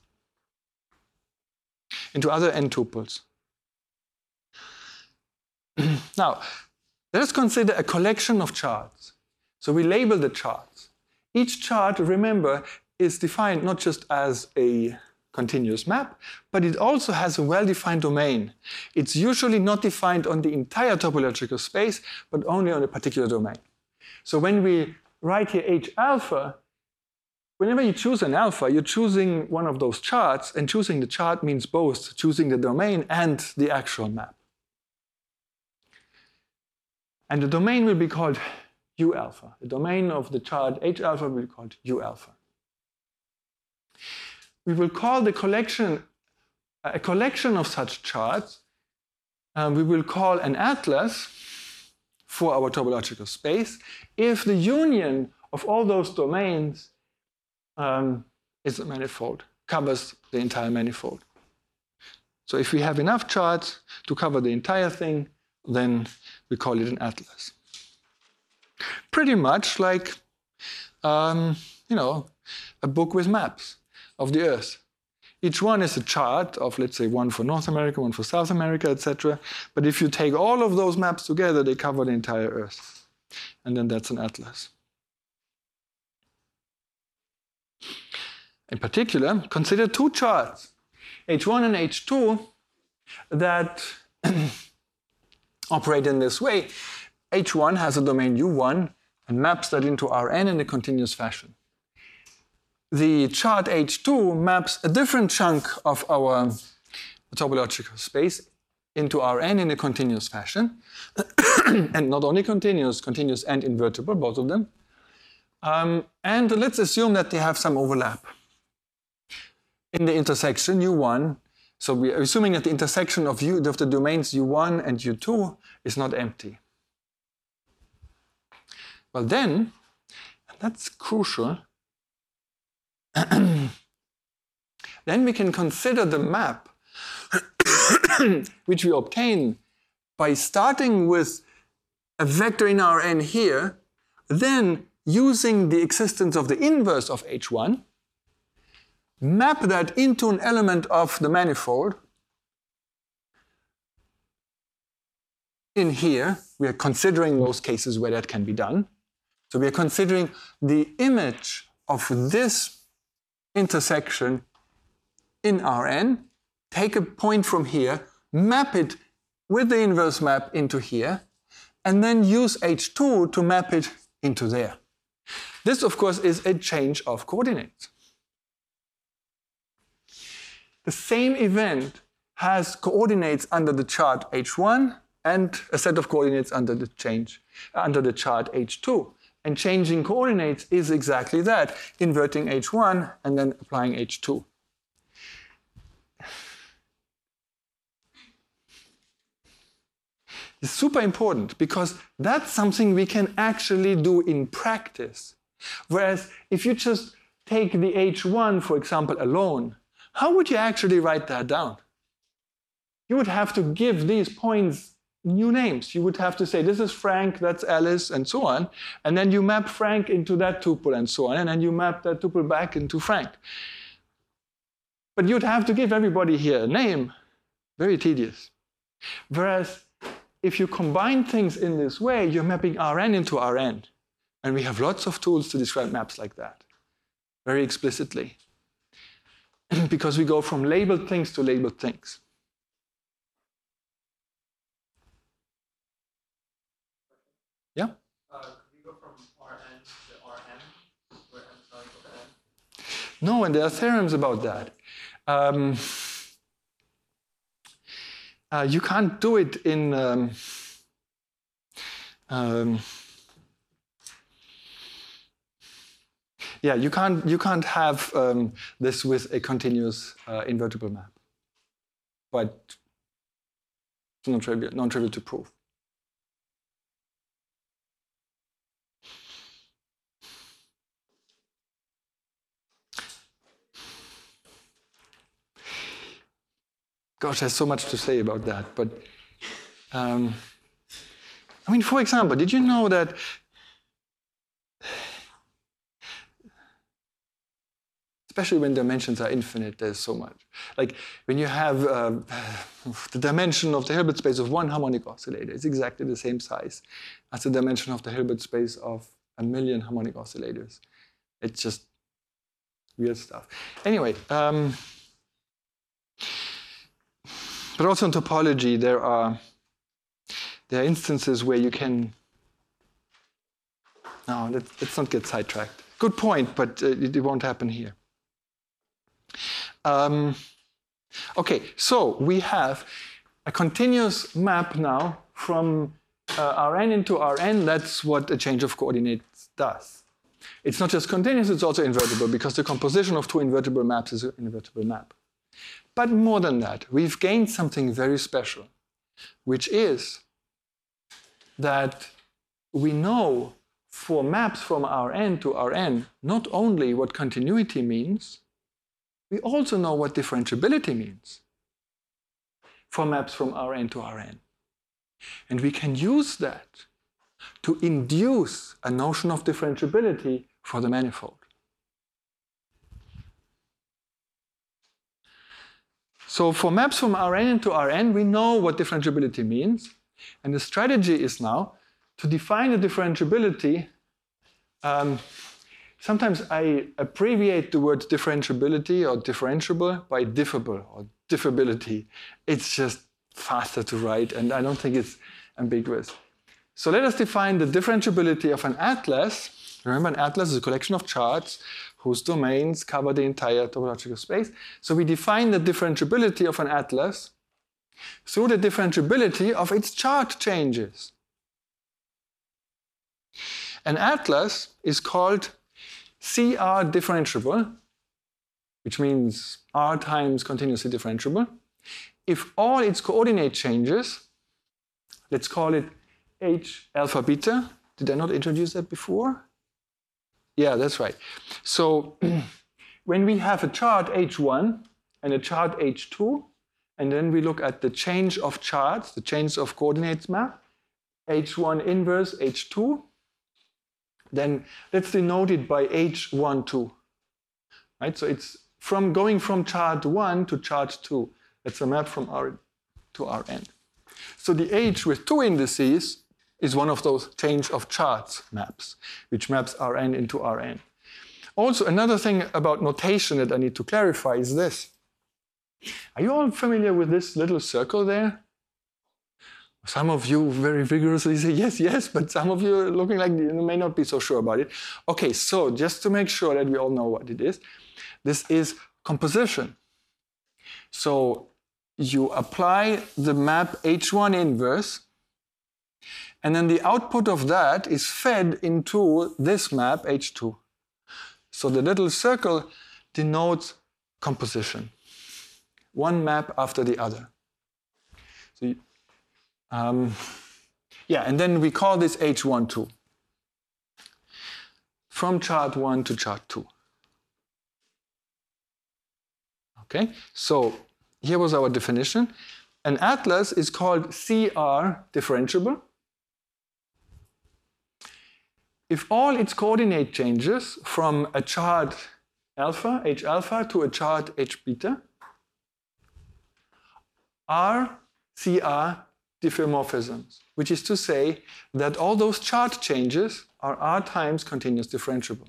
into other n tuples. Now, Let us consider a collection of charts. So we label the charts. Each chart, remember, is defined not just as a continuous map, but it also has a well-defined domain. It's usually not defined on the entire topological space, but only on a particular domain. So when we write here H alpha, whenever you choose an alpha, you're choosing one of those charts, and choosing the chart means both choosing the domain and the actual map. And the domain will be called U alpha. The domain of the chart H alpha will be called U alpha. We will call the collection a collection of such charts. Um, we will call an atlas for our topological space if the union of all those domains um, is a manifold, covers the entire manifold. So if we have enough charts to cover the entire thing, then we call it an atlas. Pretty much like, um, you know, a book with maps of the Earth. Each one is a chart of, let's say, one for North America, one for South America, et cetera. But if you take all of those maps together, they cover the entire Earth. And then that's an atlas. In particular, consider two charts, H one and H two, that operate in this way. H one has a domain U one and maps that into R n in a continuous fashion. The chart H two maps a different chunk of our topological space into R n in a continuous fashion. And not only continuous, continuous and invertible, both of them. Um, and let's assume that they have some overlap in the intersection U one. So we are assuming that the intersection of, U, of the domains U one and U two is not empty. Well then, and that's crucial, then we can consider the map which we obtain by starting with a vector in R n here, then using the existence of the inverse of H one, map that into an element of the manifold. In here, we are considering those cases where that can be done. So we are considering the image of this intersection in R n, take a point from here, map it with the inverse map into here, and then use H two to map it into there. This, of course, is a change of coordinates. The same event has coordinates under the chart H one and a set of coordinates under the change under the chart H two. And changing coordinates is exactly that, inverting H one and then applying H two. It's super important because that's something we can actually do in practice. Whereas if you just take the H one, for example, alone, how would you actually write that down? You would have to give these points new names. You would have to say, this is Frank, that's Alice, and so on. And then you map Frank into that tuple and so on. And then you map that tuple back into Frank. But you'd have to give everybody here a name. Very tedious. Whereas if you combine things in this way, you're mapping R n into R n. And we have lots of tools to describe maps like that, very explicitly. Because we go from labeled things to labeled things. Yeah? Uh, could we go from R n to R m, where m is not equal to n? No, and there are theorems about that. Um, uh, you can't do it in... Um, um, Yeah, you can't, you can't have um, this with a continuous uh, invertible map. But it's non-trivial, non-trivial to prove. Gosh, there's so much to say about that. But, um, I mean, for example, did you know that especially when dimensions are infinite, there's so much. Like when you have uh, the dimension of the Hilbert space of one harmonic oscillator, it's exactly the same size as the dimension of the Hilbert space of a million harmonic oscillators. It's just weird stuff. Anyway, um, but also in topology, there are there are instances where you can. No, let's, let's not get sidetracked. Good point, but uh, it, it won't happen here. Um, okay, so we have a continuous map now from uh, Rn into Rn. That's what a change of coordinates does. It's not just continuous, it's also invertible, because the composition of two invertible maps is an invertible map. But more than that, we've gained something very special, which is that we know for maps from Rn to Rn not only what continuity means, we also know what differentiability means for maps from Rn to Rn. And we can use that to induce a notion of differentiability for the manifold. So for maps from Rn to Rn, we know what differentiability means. And the strategy is now to define the differentiability. Um, sometimes I abbreviate the word differentiability or differentiable by diffable or diffability. It's just faster to write, and I don't think it's ambiguous. So let us define the differentiability of an atlas. Remember, an atlas is a collection of charts whose domains cover the entire topological space. So we define the differentiability of an atlas through the differentiability of its chart changes. An atlas is called C R differentiable, which means R times continuously differentiable, if all its coordinate changes, let's call it H alpha beta. Did I not introduce that before? Yeah, that's right. So when we have a chart H one and a chart H two, and then we look at the change of charts, the change of coordinates map, H one inverse H two, then let's denote it by H one two. Right? So it's from going from chart one to chart two. That's a map from R to Rn. So the H with two indices is one of those change of charts maps, which maps Rn into Rn. Also, another thing about notation that I need to clarify is this. Are you all familiar with this little circle there? Some of you very vigorously say yes, yes, but some of you are looking like you may not be so sure about it. Okay, so just to make sure that we all know what it is, this is composition. So you apply the map H one inverse, and then the output of that is fed into this map H two. So the little circle denotes composition, one map after the other. So you, um, yeah, and then we call this H one two, from chart one to chart two. Okay, so here was our definition. An atlas is called C R differentiable if all its coordinate changes from a chart alpha, H alpha, to a chart H beta are C R diffeomorphisms, which is to say that all those chart changes are R times continuous differentiable,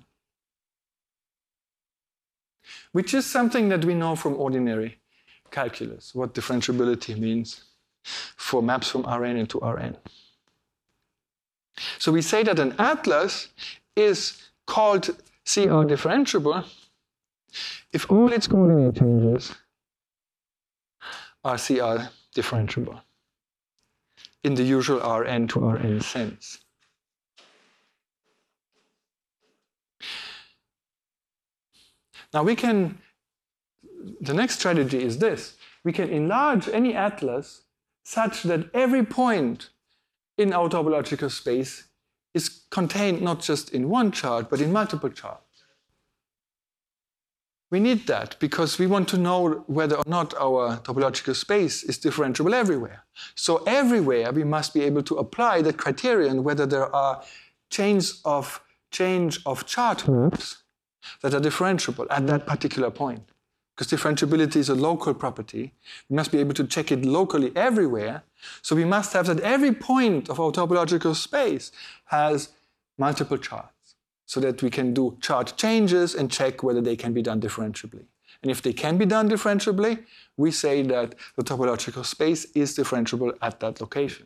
which is something that we know from ordinary calculus, what differentiability means for maps from Rn into Rn. So we say that an atlas is called C R differentiable if all its coordinate changes are C R differentiable in the usual Rn to Rn sense. Now we can, the next strategy is this. We can enlarge any atlas such that every point in our topological space is contained not just in one chart, but in multiple charts. We need that because we want to know whether or not our topological space is differentiable everywhere. So everywhere we must be able to apply the criterion whether there are chains of change of chart maps that are differentiable at that particular point. Because differentiability is a local property. We must be able to check it locally everywhere. So we must have that every point of our topological space has multiple charts, so that we can do chart changes and check whether they can be done differentiably. And if they can be done differentiably, we say that the topological space is differentiable at that location.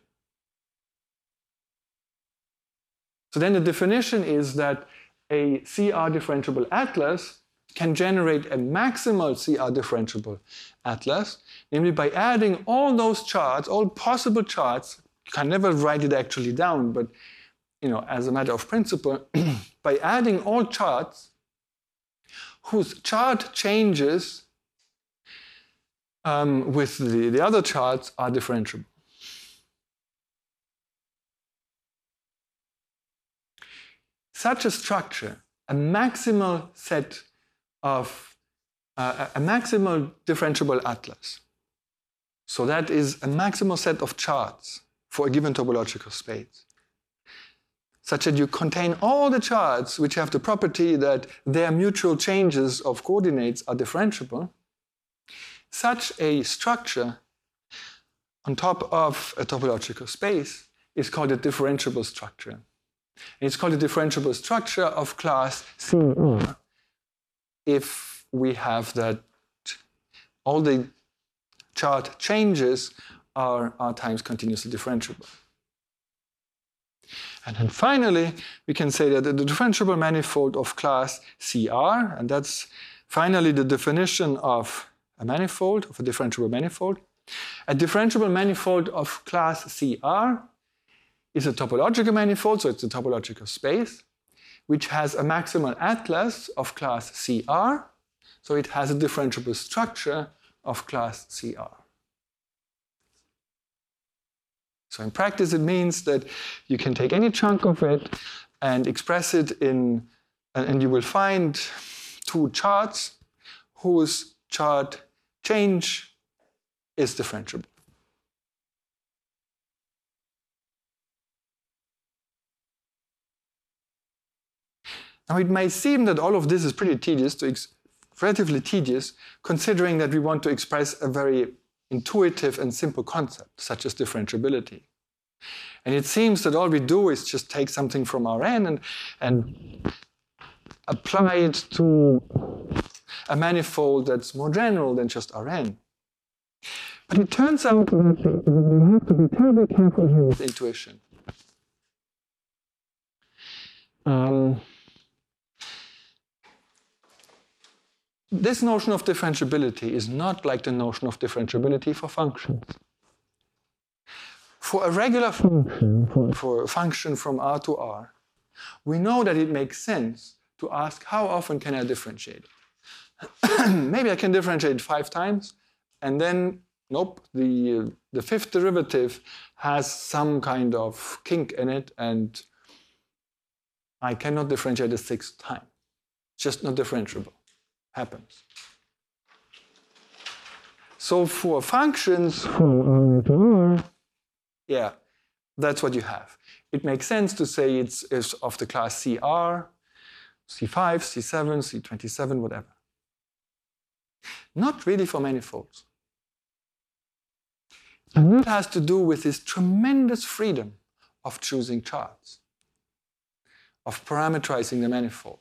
So then the definition is that a C R differentiable atlas can generate a maximal C R differentiable atlas, namely by adding all those charts, all possible charts. You can never write it actually down, but you know, as a matter of principle, by adding all charts whose chart changes um, with the, the other charts are differentiable. Such a structure, a maximal set of uh, a maximal differentiable atlas. So that is a maximal set of charts for a given topological space, such that you contain all the charts which have the property that their mutual changes of coordinates are differentiable. Such a structure on top of a topological space is called a differentiable structure. And it's called a differentiable structure of class C R if we have that all the chart changes are, are times continuously differentiable. And then finally, we can say that the differentiable manifold of class C R, and that's finally the definition of a manifold, of a differentiable manifold. A differentiable manifold of class C R is a topological manifold, so it's a topological space, which has a maximal atlas of class C R, so it has a differentiable structure of class C R. So in practice, it means that you can take any chunk of it and express it in, and you will find two charts whose chart change is differentiable. Now, it may seem that all of this is pretty tedious, to ex relatively tedious, considering that we want to express a very intuitive and simple concept, such as differentiability. And it seems that all we do is just take something from Rn and, and apply it to a manifold that's more general than just Rn. But it turns out that we have to be terribly careful here with intuition. Um, This notion of differentiability is not like the notion of differentiability for functions. For a regular function, for, for a function from R to R, we know that it makes sense to ask how often can I differentiate it. Maybe I can differentiate it five times, and then, nope, the, uh, the fifth derivative has some kind of kink in it, and I cannot differentiate the sixth time. It's just not differentiable. Happens. So for functions from R to R, yeah, that's what you have. It makes sense to say it's, it's of the class C R, C five, C seven, C twenty-seven, whatever. Not really for manifolds. And that has to do with this tremendous freedom of choosing charts, of parametrizing the manifold.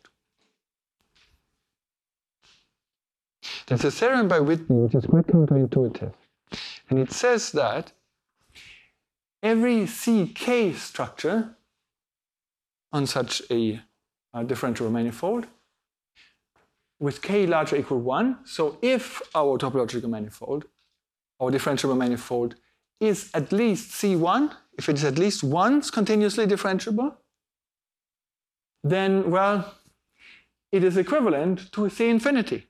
There's a theorem by Whitney which is quite counterintuitive. And it says that every C K structure on such a, a differentiable manifold with K larger equal one, so if our topological manifold, our differentiable manifold, is at least C one, if it is at least once continuously differentiable, then, well, it is equivalent to C infinity.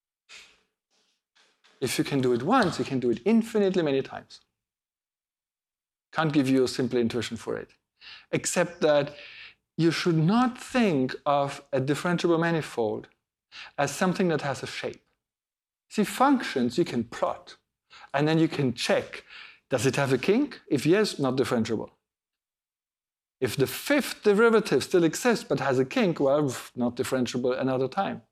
If you can do it once, you can do it infinitely many times. Can't give you a simple intuition for it. Except that you should not think of a differentiable manifold as something that has a shape. See, functions you can plot, and then you can check, does it have a kink? If yes, not differentiable. If the fifth derivative still exists but has a kink, well, not differentiable another time.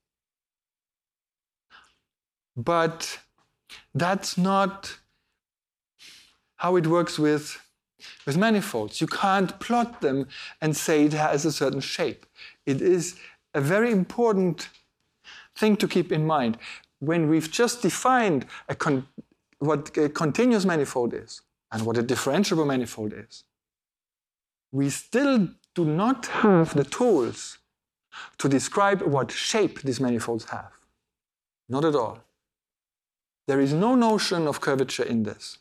But that's not how it works with, with manifolds. You can't plot them and say it has a certain shape. It is a very important thing to keep in mind. When we've just defined a con what a continuous manifold is and what a differentiable manifold is, we still do not have the tools to describe what shape these manifolds have. Not at all. There is no notion of curvature in this.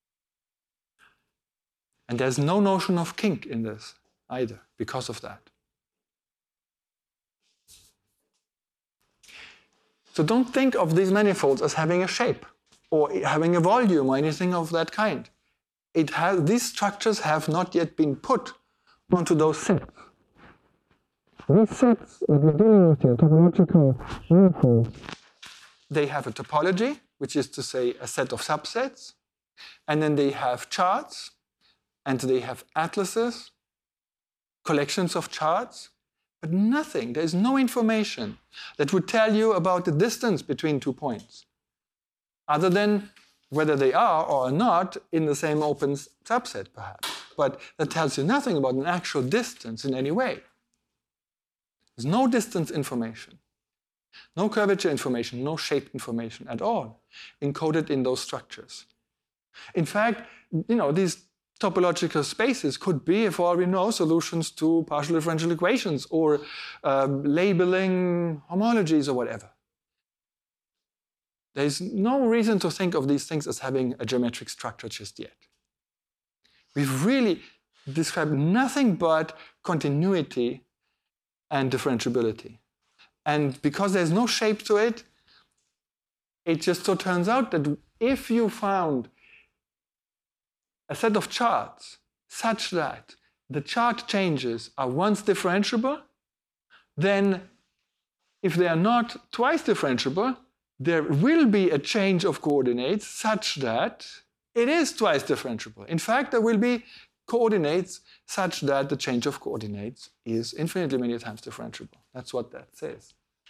And there's no notion of kink in this either, because of that. So don't think of these manifolds as having a shape or having a volume or anything of that kind. It has, these structures have not yet been put onto those sets. These sets that we're dealing with here, topological manifolds, they have a topology, which is to say a set of subsets, and then they have charts, and they have atlases, collections of charts, but nothing, there is no information that would tell you about the distance between two points, other than whether they are or are not in the same open subset, perhaps. But that tells you nothing about an actual distance in any way. There's no distance information, no curvature information, no shape information at all encoded in those structures. In fact, you know, these topological spaces could be, for all we know, solutions to partial differential equations or um, labeling homologies or whatever. There's no reason to think of these things as having a geometric structure just yet. We've really described nothing but continuity and differentiability. And because there's no shape to it, it just so turns out that if you found a set of charts such that the chart changes are once differentiable, then if they are not twice differentiable, there will be a change of coordinates such that it is twice differentiable. In fact, there will be coordinates such that the change of coordinates is infinitely many times differentiable. That's what that says.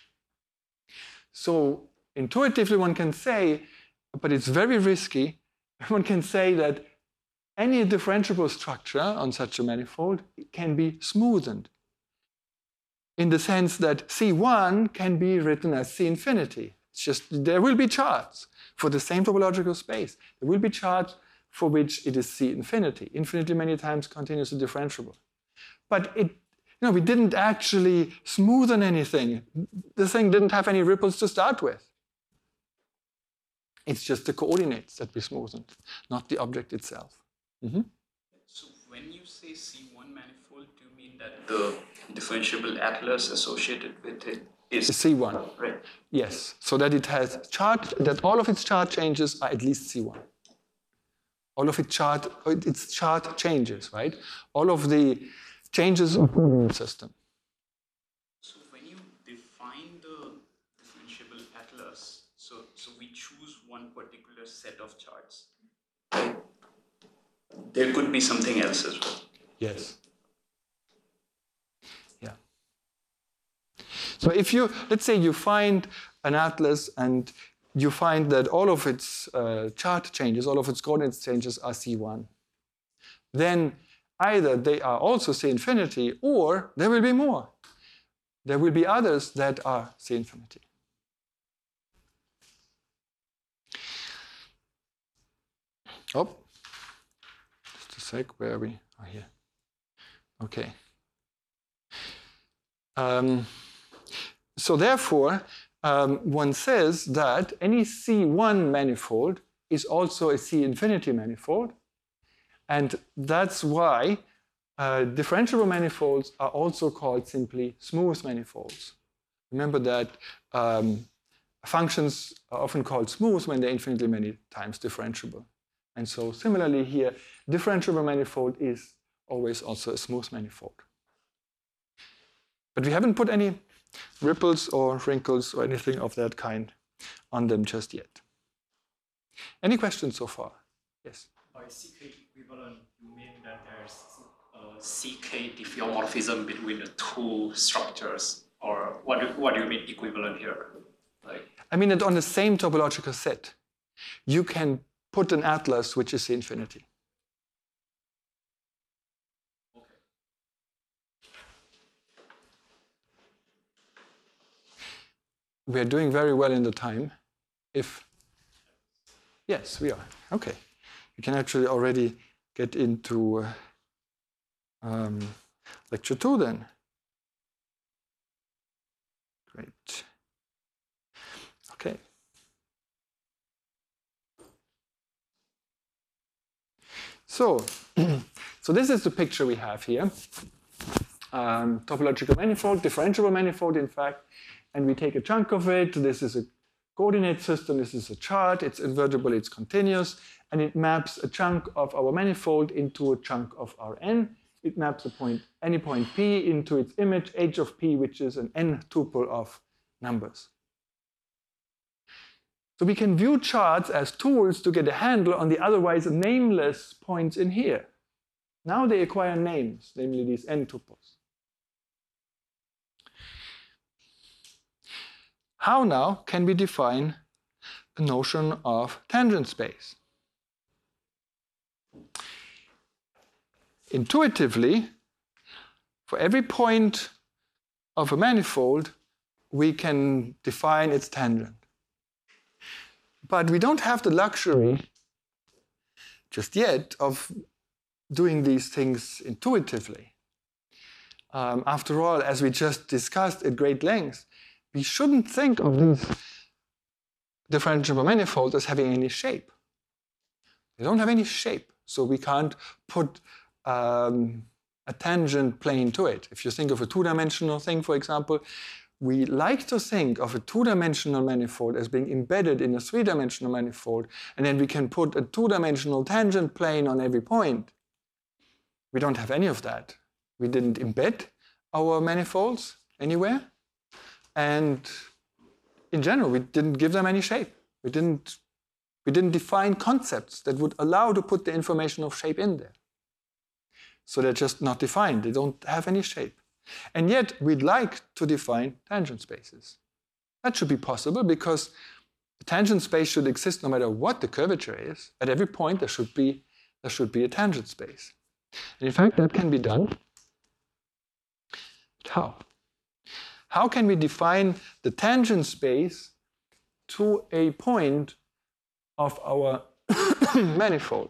So intuitively one can say, but it's very risky, one can say that any differentiable structure on such a manifold can be smoothened in the sense that C one can be written as C infinity. It's just there will be charts for the same topological space. There will be charts for which it is C infinity, infinitely many times continuously differentiable. But it, you know, we didn't actually smoothen anything. The thing didn't have any ripples to start with. It's just the coordinates that we smoothened, not the object itself. Mm-hmm. So when you say C one manifold, do you mean that the differentiable atlas associated with it is C one? Right. Yes, so that it has chart, that all of its chart changes are at least C one. All of its chart, its chart changes, right? All of the changes of the coordinate system. So when you define the differentiable atlas, so, so we choose one particular set of charts, right? There could be something else as well. Yes. Yeah. So if you, let's say you find an atlas and you find that all of its uh, chart changes, all of its coordinates changes are C one, then either they are also C infinity or there will be more. There will be others that are C infinity. Oh. Sec, where are we? Oh, here. Okay. Um, so therefore, um, one says that any C one manifold is also a C infinity manifold, and that's why uh, differentiable manifolds are also called simply smooth manifolds. Remember that um, functions are often called smooth when they're infinitely many times differentiable. And so similarly here, differentiable manifold is always also a smooth manifold. But we haven't put any ripples or wrinkles or anything of that kind on them just yet. Any questions so far? Yes? By C K equivalent, you mean that there's uh, C K diffeomorphism between the two structures, or what do, what do you mean equivalent here? Like, I mean it on the same topological set. You can put an atlas which is the infinity. We are doing very well in the time. If yes, we are. Okay, we can actually already get into uh, um, lecture two then. Great. Okay. So, so this is the picture we have here. Um, topological manifold, differentiable manifold, in fact. And we take a chunk of it. This is a coordinate system. This is a chart. It's invertible. It's continuous. And it maps a chunk of our manifold into a chunk of Rn. It maps a point, any point P into its image, h of P, which is an n tuple of numbers. So we can view charts as tools to get a handle on the otherwise nameless points in here. Now they acquire names, namely these n tuples. How now can we define a notion of tangent space? Intuitively, for every point of a manifold, we can define its tangent. But we don't have the luxury just yet of doing these things intuitively. Um, after all, as we just discussed at great length, we shouldn't think of these differentiable manifolds as having any shape. They don't have any shape, so we can't put um, a tangent plane to it. If you think of a two-dimensional thing, for example, we like to think of a two-dimensional manifold as being embedded in a three-dimensional manifold, and then we can put a two-dimensional tangent plane on every point. We don't have any of that. We didn't embed our manifolds anywhere. And in general, we didn't give them any shape. We didn't, we didn't define concepts that would allow to put the information of shape in there. So they're just not defined. They don't have any shape. And yet, we'd like to define tangent spaces. That should be possible because the tangent space should exist no matter what the curvature is. At every point, there should be, there should be a tangent space. And in fact, that can be done. But how? How can we define the tangent space to a point of our manifold?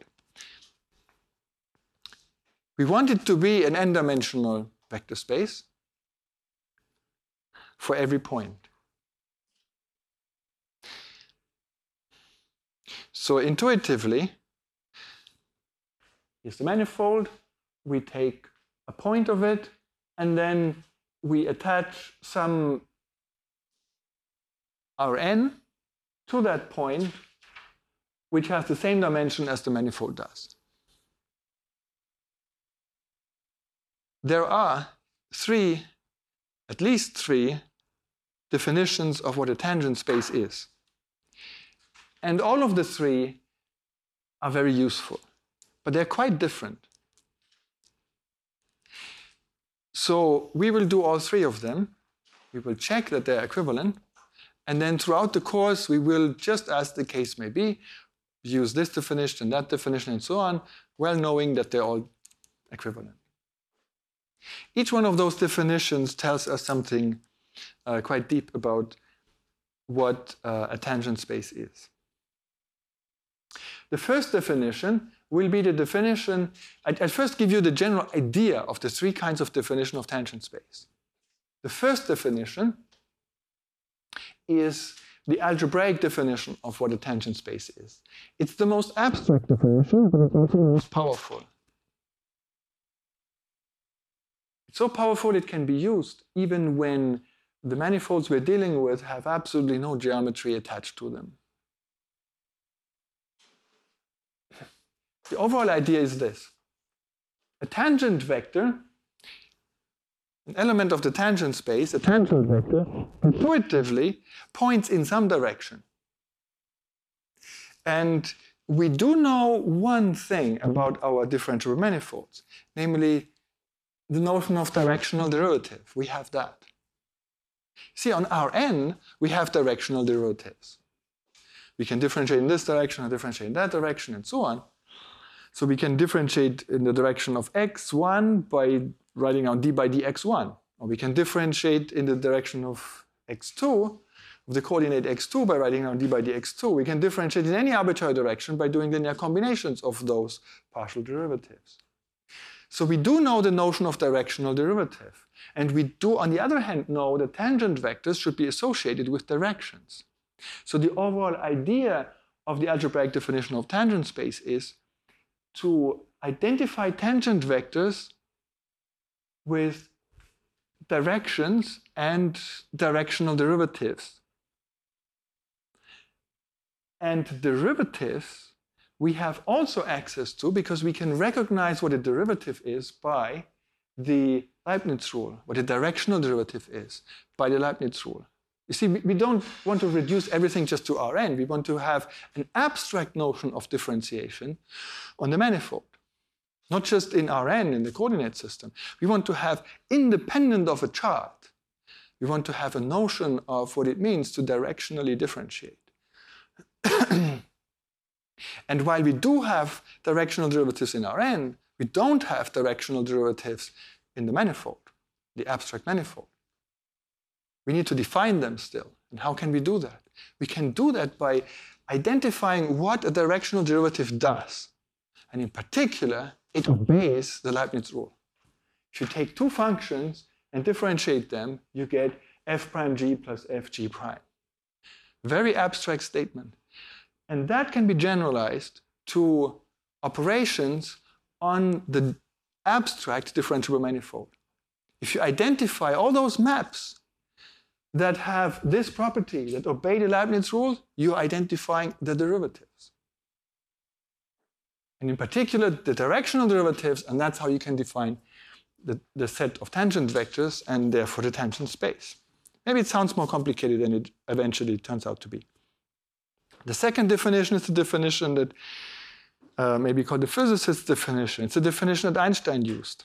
We want it to be an n-dimensional vector space for every point. So intuitively, here's the manifold. We take a point of it, and then we attach some Rn to that point, which has the same dimension as the manifold does. There are three, at least three, definitions of what a tangent space is. And all of the three are very useful, but they're quite different. So we will do all three of them. We will check that they're equivalent. And then throughout the course, we will, just as the case may be, use this definition and that definition and so on, well knowing that they're all equivalent. Each one of those definitions tells us something uh, quite deep about what uh, a tangent space is. The first definition will be the definition, I'd, I'd first give you the general idea of the three kinds of definition of tangent space. The first definition is the algebraic definition of what a tangent space is. It's the most abstract definition, but it's also the most powerful. It's so powerful it can be used even when the manifolds we're dealing with have absolutely no geometry attached to them. The overall idea is this. A tangent vector, an element of the tangent space, a tangent vector, intuitively points in some direction. And we do know one thing about our differentiable manifolds, namely the notion of directional derivative. We have that. See, on Rn, we have directional derivatives. We can differentiate in this direction or differentiate in that direction and so on. So we can differentiate in the direction of x one by writing down d by dx one. Or we can differentiate in the direction of x two, of the coordinate x two by writing down d by dx two. We can differentiate in any arbitrary direction by doing linear combinations of those partial derivatives. So we do know the notion of directional derivative. And we do, on the other hand, know that tangent vectors should be associated with directions. So the overall idea of the algebraic definition of tangent space is to identify tangent vectors with directions and directional derivatives. And derivatives we have also access to because we can recognize what a derivative is by the Leibniz rule, what a directional derivative is by the Leibniz rule. You see, we don't want to reduce everything just to Rn. We want to have an abstract notion of differentiation on the manifold. Not just in Rn, in the coordinate system. We want to have, independent of a chart, we want to have a notion of what it means to directionally differentiate. And while we do have directional derivatives in Rn, we don't have directional derivatives in the manifold, the abstract manifold. We need to define them still. And how can we do that? We can do that by identifying what a directional derivative does. And in particular, it obeys the Leibniz rule. If you take two functions and differentiate them, you get f prime g plus fg prime. Very abstract statement. And that can be generalized to operations on the abstract differentiable manifold. If you identify all those maps that have this property, that obey the Leibniz rule, you're identifying the derivatives. And in particular, the directional derivatives, and that's how you can define the, the set of tangent vectors and therefore the tangent space. Maybe it sounds more complicated than it eventually turns out to be. The second definition is the definition that uh, may be called the physicist's definition. It's a definition that Einstein used.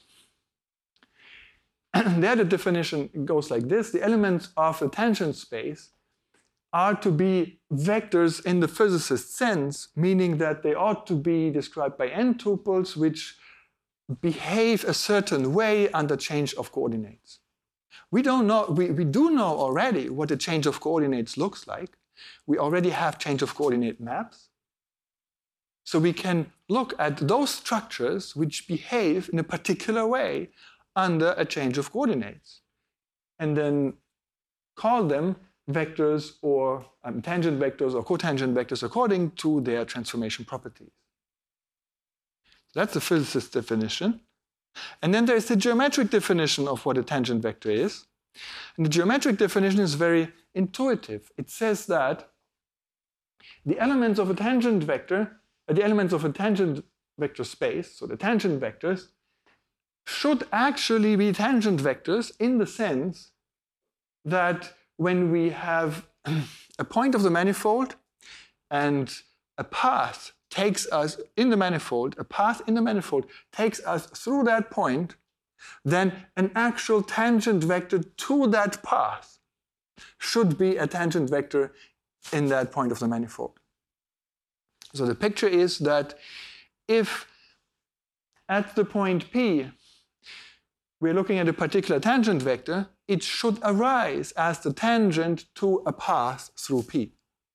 There the definition goes like this. The elements of the tangent space are to be vectors in the physicist's sense, meaning that they ought to be described by n tuples which behave a certain way under change of coordinates. We don't know, we, we do know already what a change of coordinates looks like. We already have change of coordinate maps. So we can look at those structures which behave in a particular way under a change of coordinates and then call them vectors or um, tangent vectors or cotangent vectors according to their transformation properties. That's the physicist's definition. And then there's the geometric definition of what a tangent vector is. And the geometric definition is very intuitive. It says that the elements of a tangent vector, uh, the elements of a tangent vector space, so the tangent vectors, should actually be tangent vectors in the sense that when we have a point of the manifold and a path takes us in the manifold, a path in the manifold takes us through that point, then an actual tangent vector to that path should be a tangent vector in that point of the manifold. So the picture is that if at the point P we're looking at a particular tangent vector, it should arise as the tangent to a path through P.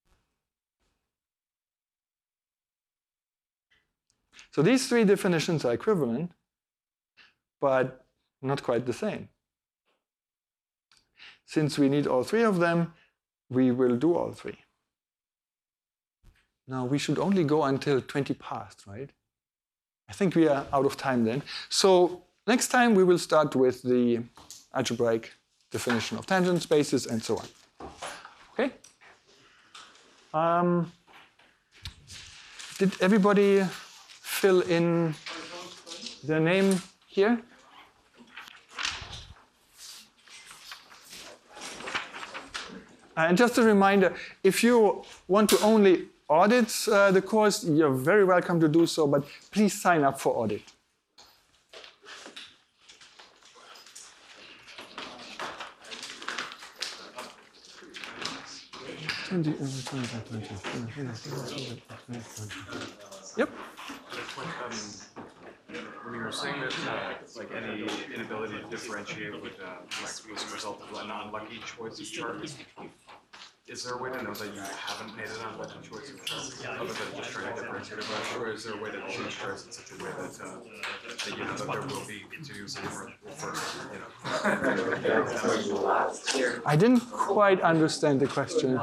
So these three definitions are equivalent, but not quite the same. Since we need all three of them, we will do all three. Now we should only go until twenty past, right? I think we are out of time then. So next time we will start with the algebraic definition of tangent spaces and so on. Okay? Um, did everybody fill in their name here? And just a reminder, if you want to only audit uh, the course, you're very welcome to do so, but please sign up for audit. twenty, twenty, twenty, Yep. When you were saying that, uh, like any inability to differentiate would uh, like, was a result of a non-lucky choice of chart, is there a way to know that you haven't made an unlucky choice of chart, other than just trying to differentiate it? Or is there a way to choose charts in such a way that, uh, that you know that there will be two different first, you know? I didn't quite understand the question.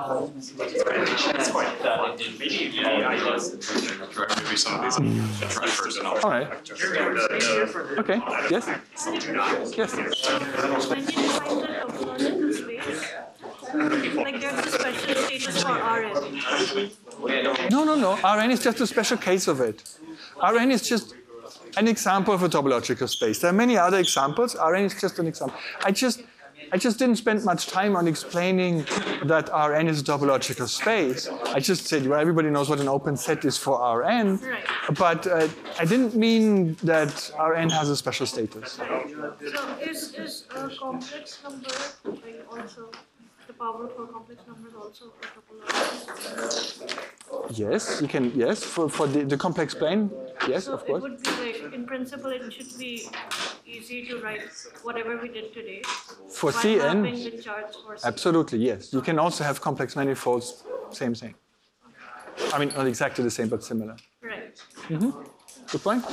Maybe some of these should try first and I'll All right. Okay. Yes. Yes. When you define the topological space, like there's a special status for R N. No, no, no. R N is just a special case of it. R N is just an example of a topological space. There are many other examples. R N is just an example. I just, I just didn't spend much time on explaining that R N is a topological space. I just said, well, everybody knows what an open set is for R N. Right. But uh, I didn't mean that R N has a special status. Right. So is, is a complex number like also the power for complex numbers also a topological? Yes, you can, yes, for, for the, the complex plane, yes, So of course. it would be like, in principle, it should be easy to write whatever we did today. For by C N, mapping the charts for C N. absolutely, yes. You can also have complex manifolds, same thing. I mean, not exactly the same, but similar. Right. Good point.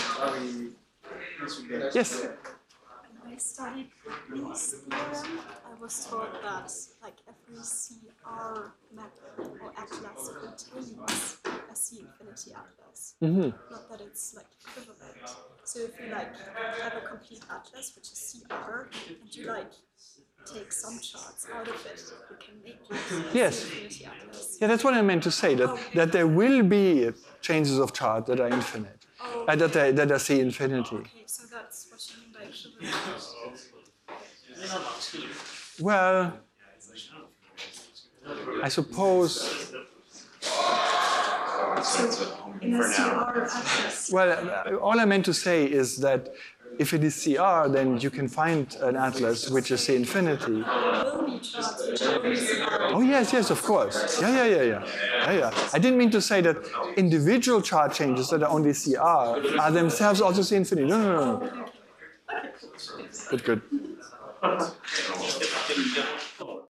Yes. When I studied Lee's theorem, I was taught that like every C R map or atlas contains a C infinity atlas. Mm-hmm. Not that it's like equivalent. So if you like have a complete atlas, which is C R, and you like take some charts out of it, you can make it a Yes. C infinity atlas. Yeah, that's what I meant to say, that, that there will be changes of chart that are infinite, Oh, uh, that, they, that are C infinity. okay, so that's what you mean by equivalent. Well, I suppose, In a C R atlas, well, uh, all I meant to say is that if it is C R, then you can find an atlas which is C infinity. will be charts which are only C R. Oh, yes, yes, of course. Yeah, yeah, yeah, yeah. yeah, yeah. I didn't mean to say that individual chart changes that are only C R are themselves also C infinity. No, no, no, no. Good, good.